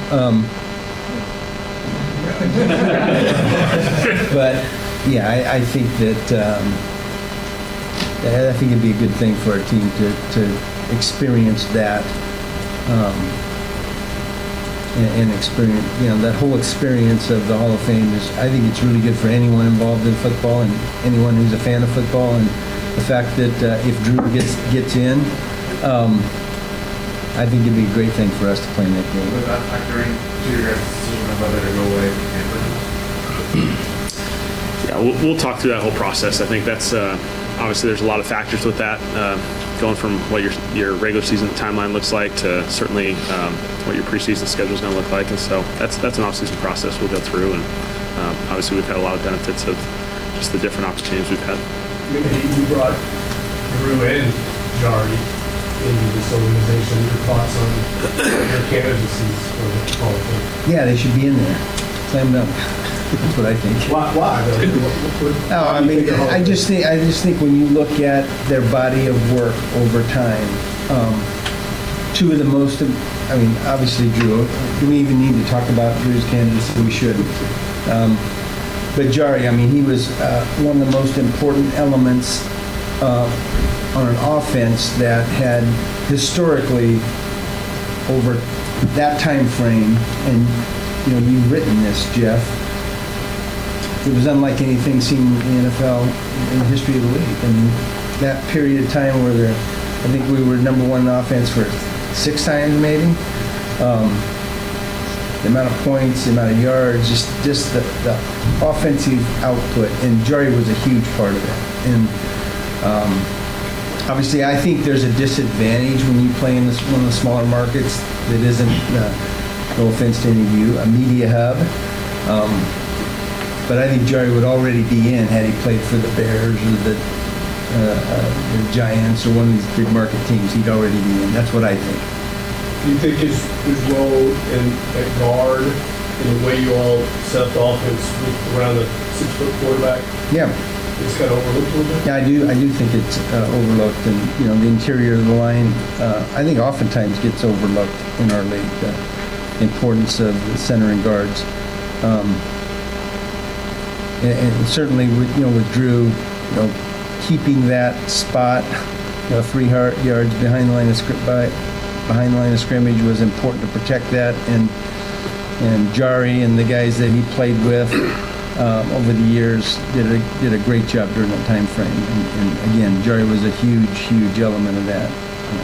But yeah, I think that I think it'd be a good thing for our team to experience that, and experience, that whole experience of the Hall of Fame is. I think it's really good for anyone involved in football and anyone who's a fan of football. And the fact that if Drew gets in. I think it'd be a great thing for us to play in that game. Would that factor into your guys' decision of whether to go away from Yeah, we'll talk through that whole process. I think that's obviously there's a lot of factors with that, going from what your regular season timeline looks like to certainly what your preseason schedule is going to look like, and so that's an off-season process we'll go through, and obviously we've had a lot of benefits of just the different opportunities we've had. You brought Drew and Jari into this organization. Your thoughts on their candidacies for the Hall of Fame? Yeah, they should be in there. Slam dunk. That's what I think. Why? No, I mean, I just think when you look at their body of work over time, two of the most, obviously Drew. Do we even need to talk about Drew's candidacy? We should. But Jari, he was one of the most important elements on an offense that had historically, over that time frame, and you've written this, Jeff, it was unlike anything seen in the NFL in the history of the league. And that period of time where I think we were number one in offense for 6 times maybe. The amount of points, the amount of yards, just the offensive output, and Jari was a huge part of that. And obviously, I think there's a disadvantage when you play in one of the smaller markets that isn't, no offense to any of you, a media hub. But I think Jari would already be in had he played for the Bears or the Giants or one of these big market teams. He'd already be in. That's what I think. Do you think his role at guard and the way you all set up the offense around the 6-foot quarterback? Yeah. It's kind of overlooked a little bit? Yeah, I do think it's overlooked, and the interior of the line, I think oftentimes gets overlooked in our league. The importance of the center and guards, and certainly with Drew, keeping that spot, 3 yards behind the line of scrimmage was important to protect that, and Jari and the guys that he played with. Over the years, did a great job during that time frame, and again, Jari was a huge element of that.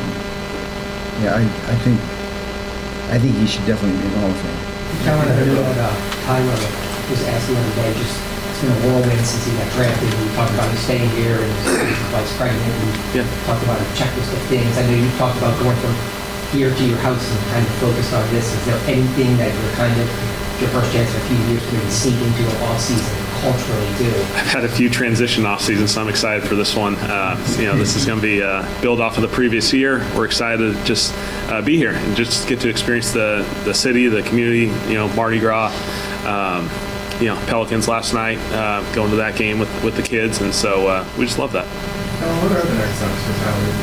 I think he should definitely be in the Hall of Fame. Tyler was asked the other day, it's been a whirlwind since he got drafted. We talked about him staying here and his wife's pregnant, and talked about a checklist of things. I know you talked about going from here to your house and kind of focused on this. Is there anything that you're kind of your first chance in a few years to maybe sneak into an off-season culturally do? I've had a few transition off-seasons, so I'm excited for this one. This is going to be build off of the previous year. We're excited to just be here and just get to experience the city, the community, Mardi Gras. Pelicans last night, going to that game with the kids, and so we just love that. What are the next steps for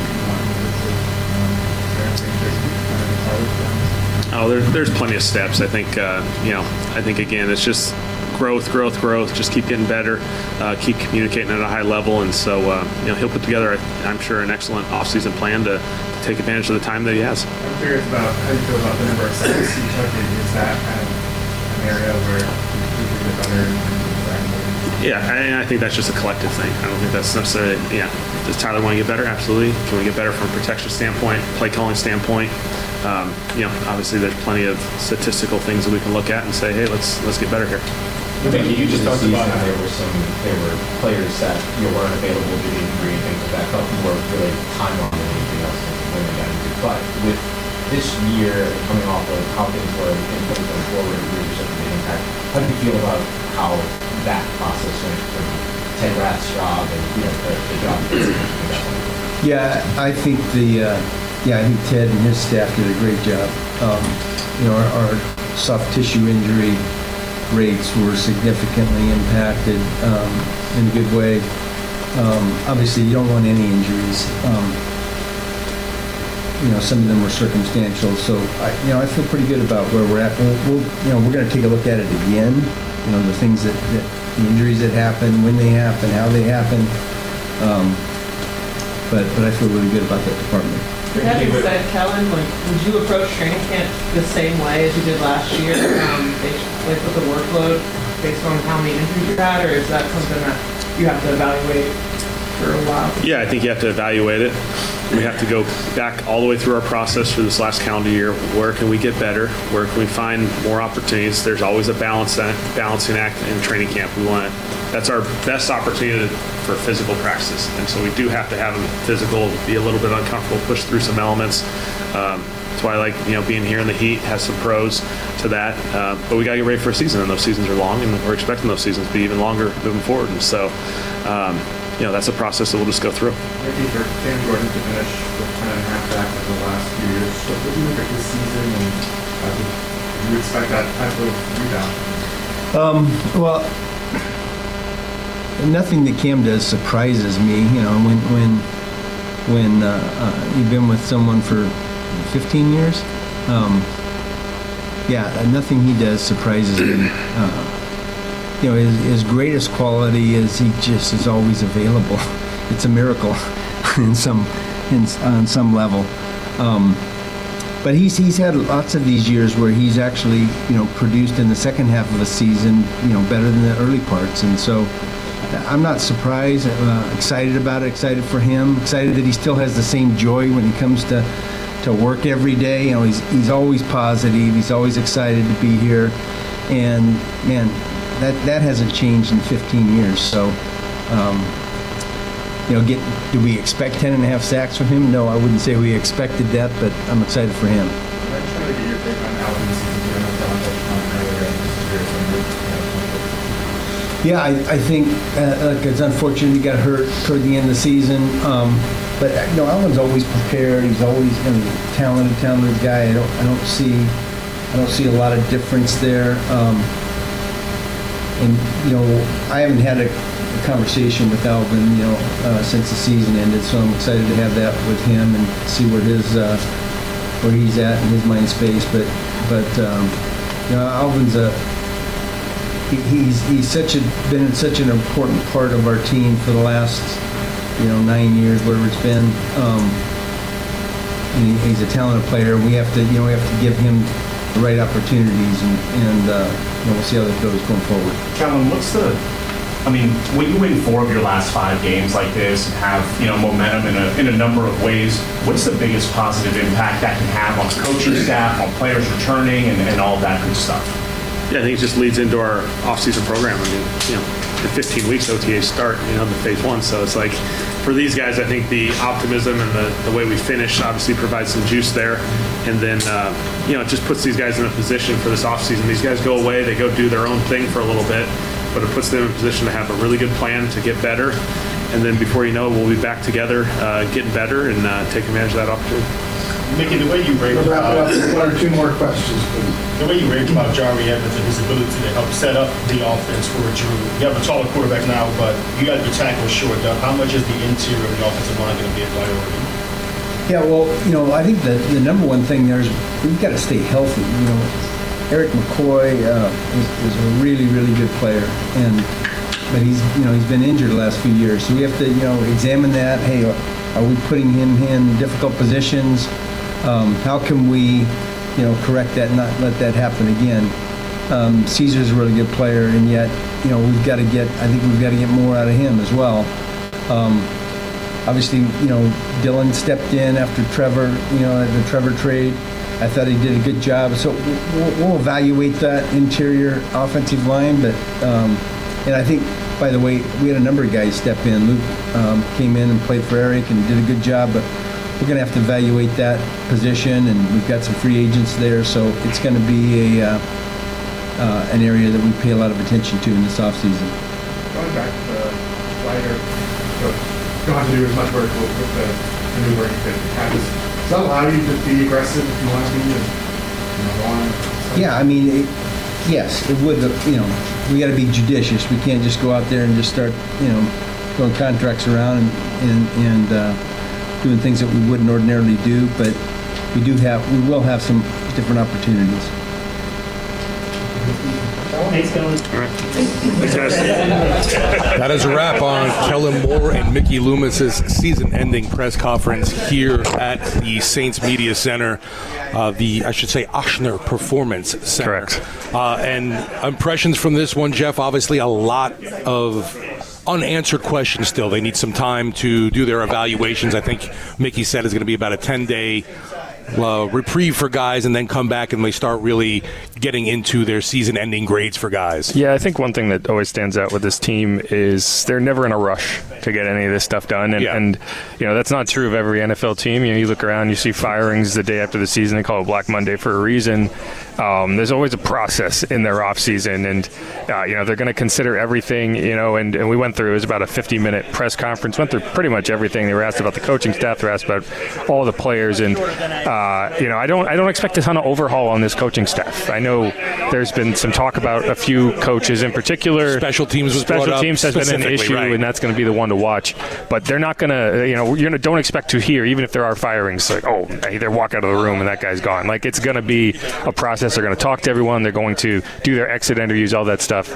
Tyler? Oh, there's plenty of steps. I think I think again, it's just growth. Just keep getting better, keep communicating at a high level, and so he'll put together, I'm sure, an excellent offseason plan to take advantage of the time that he has. I'm curious about how you feel about the number of sacks you took. Is that kind of an area where you could get better? Yeah, I think that's just a collective thing. I don't think that's necessarily, does Tyler want to get better? Absolutely. Can we get better from a protection standpoint, play calling standpoint? Obviously there's plenty of statistical things that we can look at and say, hey, let's get better here. Mickey, you just talked about how there were players that weren't available due to injury and things like that. Felt more really time on than anything else when they got injured. But with this year coming off of how things were in 2024, where it really such a big impact, how do you feel about how that process went from Ted Rath's job and the job? Yeah, I think I think Ted and his staff did a great job. Our soft tissue injury rates were significantly impacted in a good way. Obviously, you don't want any injuries. Some of them were circumstantial, so I feel pretty good about where we're at. We're going to take a look at it again. The things that the injuries that happen, when they happen, how they happen. But I feel really good about that department. That being said, Kellen, would you approach training camp the same way as you did last year, with the workload based on how many injuries you had, or is that something that you have to evaluate for a while? Yeah, I think you have to evaluate it. We have to go back all the way through our process for this last calendar year. Where can we get better? Where can we find more opportunities? There's always a balancing act in training camp. That's our best opportunity for physical practices, and so we do have to have them physical, be a little bit uncomfortable, push through some elements. That's why I like being here in the heat has some pros to that. But we got to get ready for a season, and those seasons are long, and we're expecting those seasons to be even longer moving forward. And so, that's a process that we'll just go through. Maybe for Cam Jordan to finish with 10.5 sacks in the last few years, what do you look at this season, and do you expect that type of rebound? Well, nothing that Cam does surprises me. When you've been with someone for 15 years, nothing he does surprises me. His greatest quality is he just is always available. It's a miracle on some level. But he's had lots of these years where he's actually produced in the second half of a season better than the early parts, and so I'm not surprised. Excited about it. Excited for him. Excited that he still has the same joy when he comes to work every day. He's always positive. He's always excited to be here, and man, that hasn't changed in 15 years. So, do we expect 10.5 sacks from him? No, I wouldn't say we expected that, but I'm excited for him. I'm trying to get your take on Alvin's season. Yeah, I think it's unfortunate he got hurt toward the end of the season. But Alvin's always prepared. He's always a talented guy. I don't see a lot of difference there. I haven't had a conversation with Alvin, since the season ended. So I'm excited to have that with him and see where he's at in his mind space. But Alvin's he's been such an important part of our team for the last 9 years, whatever it's been. And he's a talented player. We have to give him the right opportunities, and we'll see how that goes going forward. Kellen, when you win 4 of your last 5 games like this and have momentum in a number of ways, what's the biggest positive impact that can have on the coaching staff, on players returning, and all that good stuff? Yeah, I think it just leads into our off-season program. In 15 weeks, OTAs start, the phase 1. So it's like, for these guys, I think the optimism and the way we finish obviously provides some juice there. And then, it just puts these guys in a position for this off-season. These guys go away, they go do their own thing for a little bit, but it puts them in a position to have a really good plan to get better. And then before you know it, we'll be back together, getting better and taking advantage of that opportunity. Mickey, the way you rave about one or two more questions, please. The way you raved about Jahri Evans and his ability to help set up the offense for Drew. You have a taller quarterback now, but you got your tackle short up. How much is the interior of the offensive line going to be a priority? Yeah, well, I think that the number one thing there is we've got to stay healthy. Eric McCoy is a really, really good player, but he's been injured the last few years, so we have to examine that. Hey, are we putting him in difficult positions? How can we correct that and not let that happen again? Caesar's a really good player, and yet we've got to get more out of him as well. Obviously, Dylan stepped in after Trevor, the Trevor trade. I thought he did a good job. So we'll evaluate that interior offensive line. But and I think, by the way, we had a number of guys step in. Luke came in and played for Eric and did a good job. But we're going to have to evaluate that position, and we've got some free agents there. So it's going to be an area that we pay a lot of attention to in this offseason. Going back to the lighter, don't have to do as much work with the new work that does that allow you to be aggressive if you want to be Yeah, I mean, yes, it would. We got to be judicious. We can't just go out there and just start, throwing contracts around and doing things that we wouldn't ordinarily do. But we will have some different opportunities. Thanks, Kellen. All right. Thanks, guys. That is a wrap on Kellen Moore and Mickey Loomis's season-ending press conference here at the Saints Media Center, the Ochsner Performance Center. Correct. And impressions from this one, Jeff, obviously a lot of unanswered questions still. They need some time to do their evaluations. I think Mickey said it's going to be about a 10-day reprieve for guys, and then come back and they start really getting into their season-ending grades for guys. Yeah, I think one thing that always stands out with this team is they're never in a rush to get any of this stuff done, and that's not true of every NFL team. You look around, you see firings the day after the season. They call it Black Monday for a reason. There's always a process in their off season, and they're going to consider everything. And we went through, it was about a 50-minute press conference. Went through pretty much everything. They were asked about the coaching staff. They were asked about all the players, and I don't expect a ton of overhaul on this coaching staff. I know there's been some talk about a few coaches in particular. Special teams has been an issue, right, and that's going to be the one to watch. But they're not going to, don't expect to hear, even if there are firings, like, oh, they walk out of the room and that guy's gone. Like, it's going to be a process. They're going to talk to everyone. They're going to do their exit interviews, all that stuff.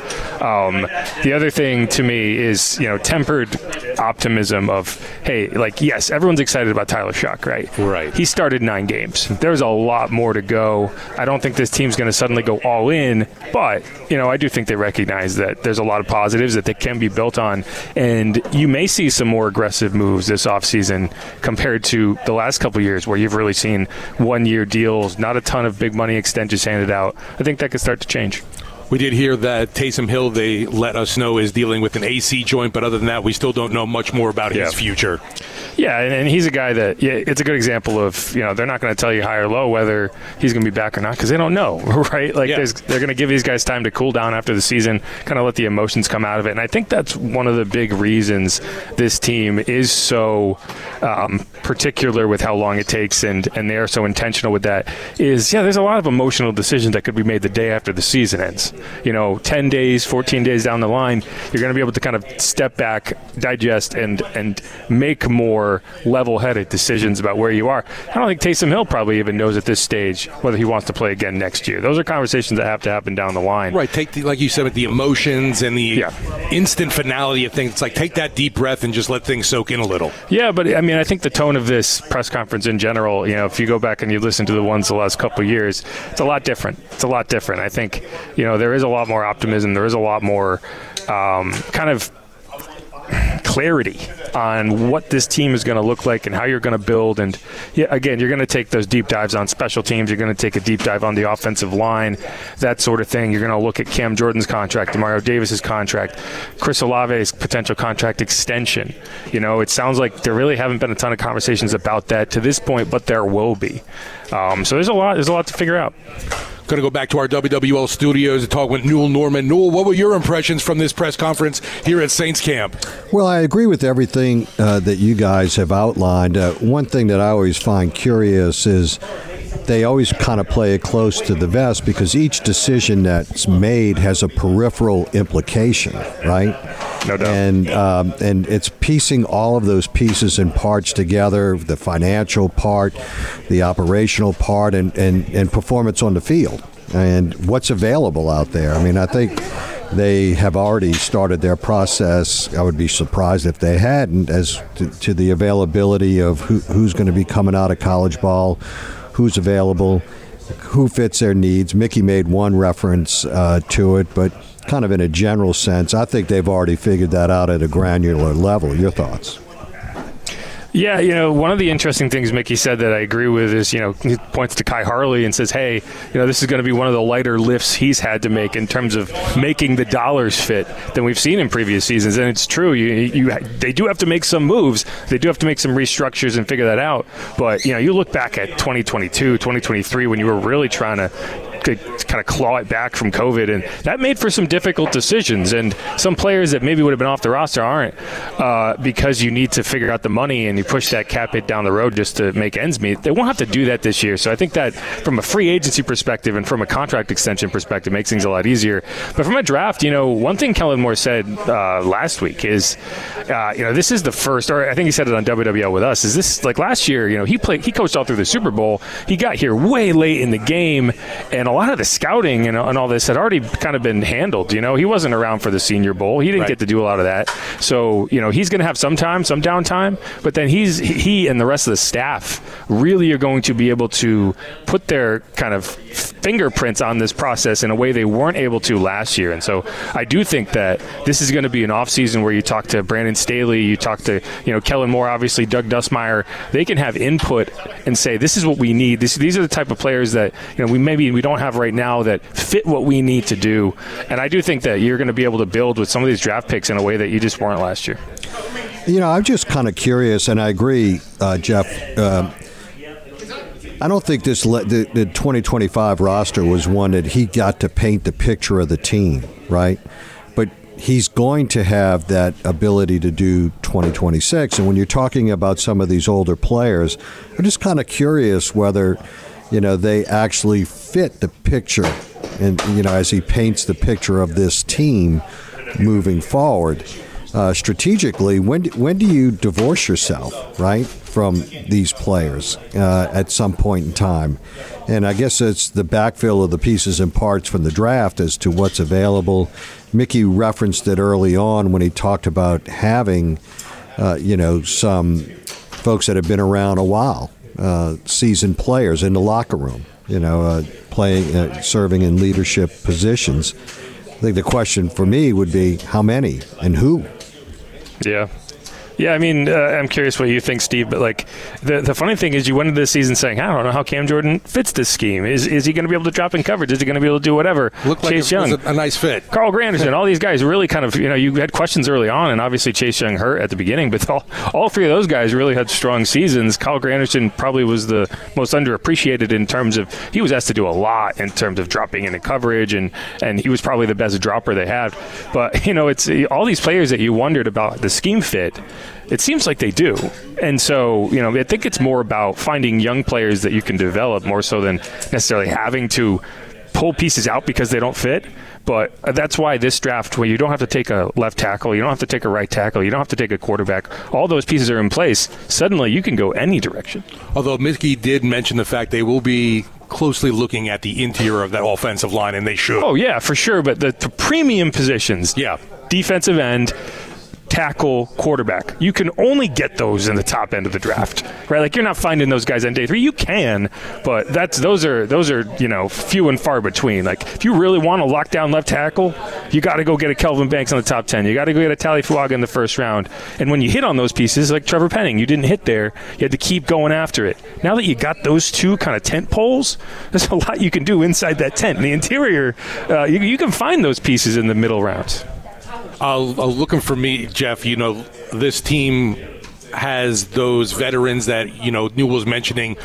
The other thing to me is, tempered optimism of, hey, yes, everyone's excited about Tyler Shough, right? Right. He started 9 games. There's a lot more to go. I don't think this team's going to suddenly go all in, but, I do think they recognize that there's a lot of positives that they can be built on, and you may see some more aggressive moves this offseason compared to the last couple of years where you've really seen one-year deals, not a ton of big money extensions handed out. I think that could start to change. We did hear that Taysom Hill, they let us know, is dealing with an AC joint, but other than that, we still don't know much more about his future. Yeah, and he's a guy that, it's a good example of, they're not going to tell you high or low whether he's going to be back or not because they don't know, right? They're going to give these guys time to cool down after the season, kind of let the emotions come out of it. And I think that's one of the big reasons this team is so particular with how long it takes, and they are so intentional with that, is, there's a lot of emotional decisions that could be made the day after the season ends. 10 days, 14 days down the line, you're going to be able to kind of step back, digest, and make more level-headed decisions about where you are. I don't think Taysom Hill probably even knows at this stage whether he wants to play again next year. Those are conversations that have to happen down the line. Right. Take, like you said, with the emotions and the instant finality of things. It's like, take that deep breath and just let things soak in a little. Yeah, but I think the tone of this press conference in general, if you go back and you listen to the ones the last couple of years, it's a lot different. I think, there is a lot more optimism. There is a lot more kind of clarity on what this team is going to look like and how you're going to build. And again, you're going to take those deep dives on special teams. You're going to take a deep dive on the offensive line, that sort of thing. You're going to look at Cam Jordan's contract, Demario Davis's contract, Chris Olave's potential contract extension. It sounds like there really haven't been a ton of conversations about that to this point, but there will be. So there's a lot to figure out. Going to go back to our WWL studios and talk with Newell Norman. Newell, what were your impressions from this press conference here at Saints camp? Well, I agree with everything that you guys have outlined. One thing that I always find curious is they always kind of play it close to the vest because each decision that's made has a peripheral implication, right? No doubt. And it's piecing all of those pieces and parts together, the financial part, the operational part, and performance on the field, and what's available out there. I mean, I think they have already started their process. I would be surprised if they hadn't, as to the availability of who's going to be coming out of college ball, who's available, who fits their needs. Mickey made one reference to it, but kind of in a general sense, I think they've already figured that out at a granular level. Your thoughts? Yeah, one of the interesting things Mickey said that I agree with is, he points to Kai Harley and says, hey, this is going to be one of the lighter lifts he's had to make in terms of making the dollars fit than we've seen in previous seasons. And it's true. They do have to make some moves. They do have to make some restructures and figure that out. But, you look back at 2022, 2023, when you were really trying to kind of claw it back from COVID, and that made for some difficult decisions. And some players that maybe would have been off the roster aren't, because you need to figure out the money and you push that cap hit down the road just to make ends meet. They won't have to do that this year. So I think that from a free agency perspective and from a contract extension perspective makes things a lot easier. But from a draft, one thing Kellen Moore said last week is, this is the first, or I think he said it on WWL with us, is this like last year, he coached all through the Super Bowl. He got here way late in the game, and a lot of the scouting and all this had already kind of been handled. He wasn't around for the Senior Bowl. He didn't get to do a lot of that. So, he's going to have some downtime, but then he and the rest of the staff really are going to be able to put their kind of fingerprints on this process in a way they weren't able to last year. And so I do think that this is going to be an offseason where you talk to Brandon Staley, you talk to, Kellen Moore, obviously Doug Dustmeyer. They can have input and say, this is what we need. These are the type of players that, we don't have right now that fit what we need to do. And I do think that you're going to be able to build with some of these draft picks in a way that you just weren't last year. I'm just kind of curious, and I agree, Jeff. I don't think the 2025 roster was one that he got to paint the picture of the team, right? But he's going to have that ability to do 2026. And when you're talking about some of these older players, I'm just kind of curious whether, they actually fit the picture. And, as he paints the picture of this team moving forward. Strategically, when do you divorce yourself, right, from these players at some point in time? And I guess it's the backfill of the pieces and parts from the draft as to what's available. Mickey referenced it early on when he talked about having, some folks that have been around a while, seasoned players in the locker room, playing, serving in leadership positions. I think the question for me would be how many and who? Yeah, I'm curious what you think, Steve, but the funny thing is you went into this season saying, I don't know how Cam Jordan fits this scheme. Is he going to be able to drop in coverage? Is he going to be able to do whatever? Looked like Chase Young was a nice fit. Carl Granderson, all these guys really kind of, you had questions early on, and obviously Chase Young hurt at the beginning, but all three of those guys really had strong seasons. Carl Granderson probably was the most underappreciated in terms of, he was asked to do a lot in terms of dropping into coverage, and he was probably the best dropper they had. But, it's all these players that you wondered about the scheme fit. It seems like they do. And so, I think it's more about finding young players that you can develop more so than necessarily having to pull pieces out because they don't fit. But that's why this draft, where you don't have to take a left tackle, you don't have to take a right tackle, you don't have to take a quarterback, all those pieces are in place. Suddenly you can go any direction. Although Mickey did mention the fact they will be closely looking at the interior of that offensive line, and they should. Oh, yeah, for sure. But the premium positions, defensive end, tackle, quarterback. You can only get those in the top end of the draft, right? You're not finding those guys on day 3. You can, but those are few and far between. If you really want to lock down left tackle, you got to go get a Kelvin Banks in the top 10. You got to go get a Talifuaga in the first round. And when you hit on those pieces, like Trevor Penning, you didn't hit there. You had to keep going after it. Now that you got those two kind of tent poles, there's a lot you can do inside that tent. In the interior, you can find those pieces in the middle rounds. Looking for me, Jeff, this team has those veterans that, Newell was mentioning,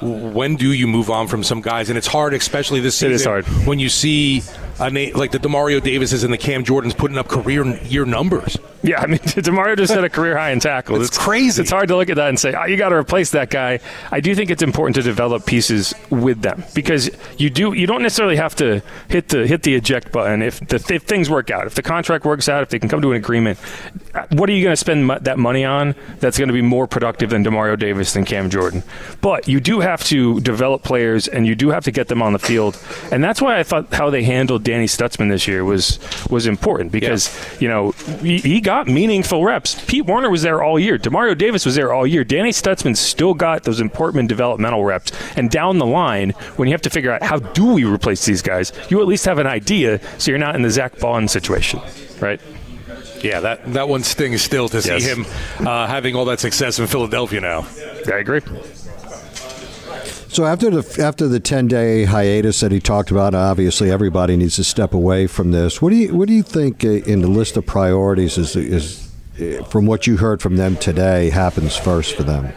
when do you move on from some guys? And it's hard, especially this season. It is hard. When you see a name like the DeMario Davises and the Cam Jordans putting up career year numbers. Yeah, I mean, DeMario just had a career high in tackles. It's crazy. It's hard to look at that and say, you got to replace that guy. I do think it's important to develop pieces with them because you don't necessarily have to hit the eject button if things work out. If the contract works out, if they can come to an agreement, what are you going to spend that money on that's going to be more productive than DeMario Davis than Cam Jordan? But you do have to develop players and you do have to get them on the field. And that's why I thought how they handled Danny Stutzman this year was important because, he got meaningful reps. Pete Werner was there all year. DeMario Davis was there all year. Danny Stutzman still got those important developmental reps. And down the line, when you have to figure out how do we replace these guys, you at least have an idea so you're not in the Zach Bond situation, right? Yeah, that one stings still to see him having all that success in Philadelphia now. I agree. So after the 10-day hiatus that he talked about, obviously everybody needs to step away from this. What do you think in the list of priorities is from what you heard from them today happens first for them?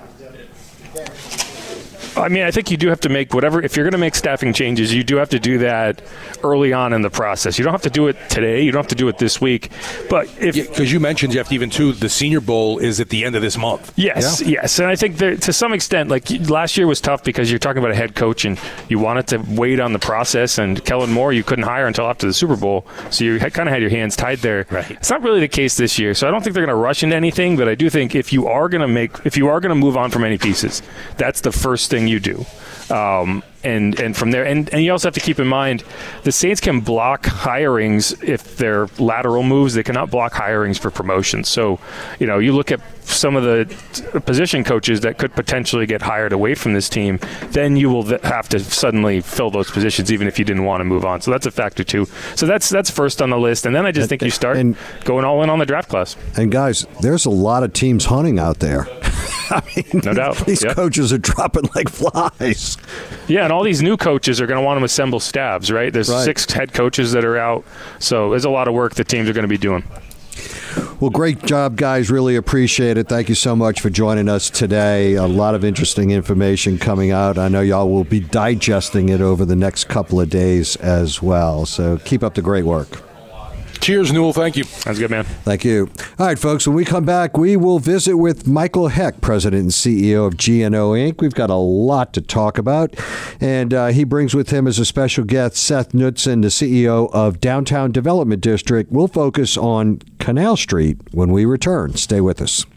I mean, I think you do have to make if you're going to make staffing changes, you do have to do that early on in the process. You don't have to do it today. You don't have to do it this week. But because you mentioned, Jeff, even too, the Senior Bowl is at the end of this month. Yes. And I think to some extent, like last year was tough because you're talking about a head coach and you wanted to wait on the process. And Kellen Moore, you couldn't hire until after the Super Bowl. So you kind of had your hands tied there. Right. It's not really the case this year. So I don't think they're going to rush into anything. But I do think if you are going to move on from any pieces, that's the first thing you do. And from there, and you also have to keep in mind, the Saints can block hirings if they're lateral moves. They cannot block hirings for promotions. So, you look at some of the position coaches that could potentially get hired away from this team, then you will have to suddenly fill those positions even if you didn't want to move on. So that's a factor too. So that's first on the list. And then I just think you start going all in on the draft class. And guys, there's a lot of teams hunting out there. I mean, no doubt. These coaches are dropping like flies. Yeah, and all these new coaches are going to want to assemble staffs, right? There's 6 head coaches that are out. So there's a lot of work that teams are going to be doing. Well, great job, guys. Really appreciate it. Thank you so much for joining us today. A lot of interesting information coming out. I know y'all will be digesting it over the next couple of days as well. So keep up the great work. Cheers, Newell. Thank you. Sounds good, man. Thank you. All right, folks, when we come back, we will visit with Michael Heck, President and CEO of GNO Inc. We've got a lot to talk about, and he brings with him as a special guest Seth Knudsen, the CEO of Downtown Development District. We'll focus on Canal Street when we return. Stay with us.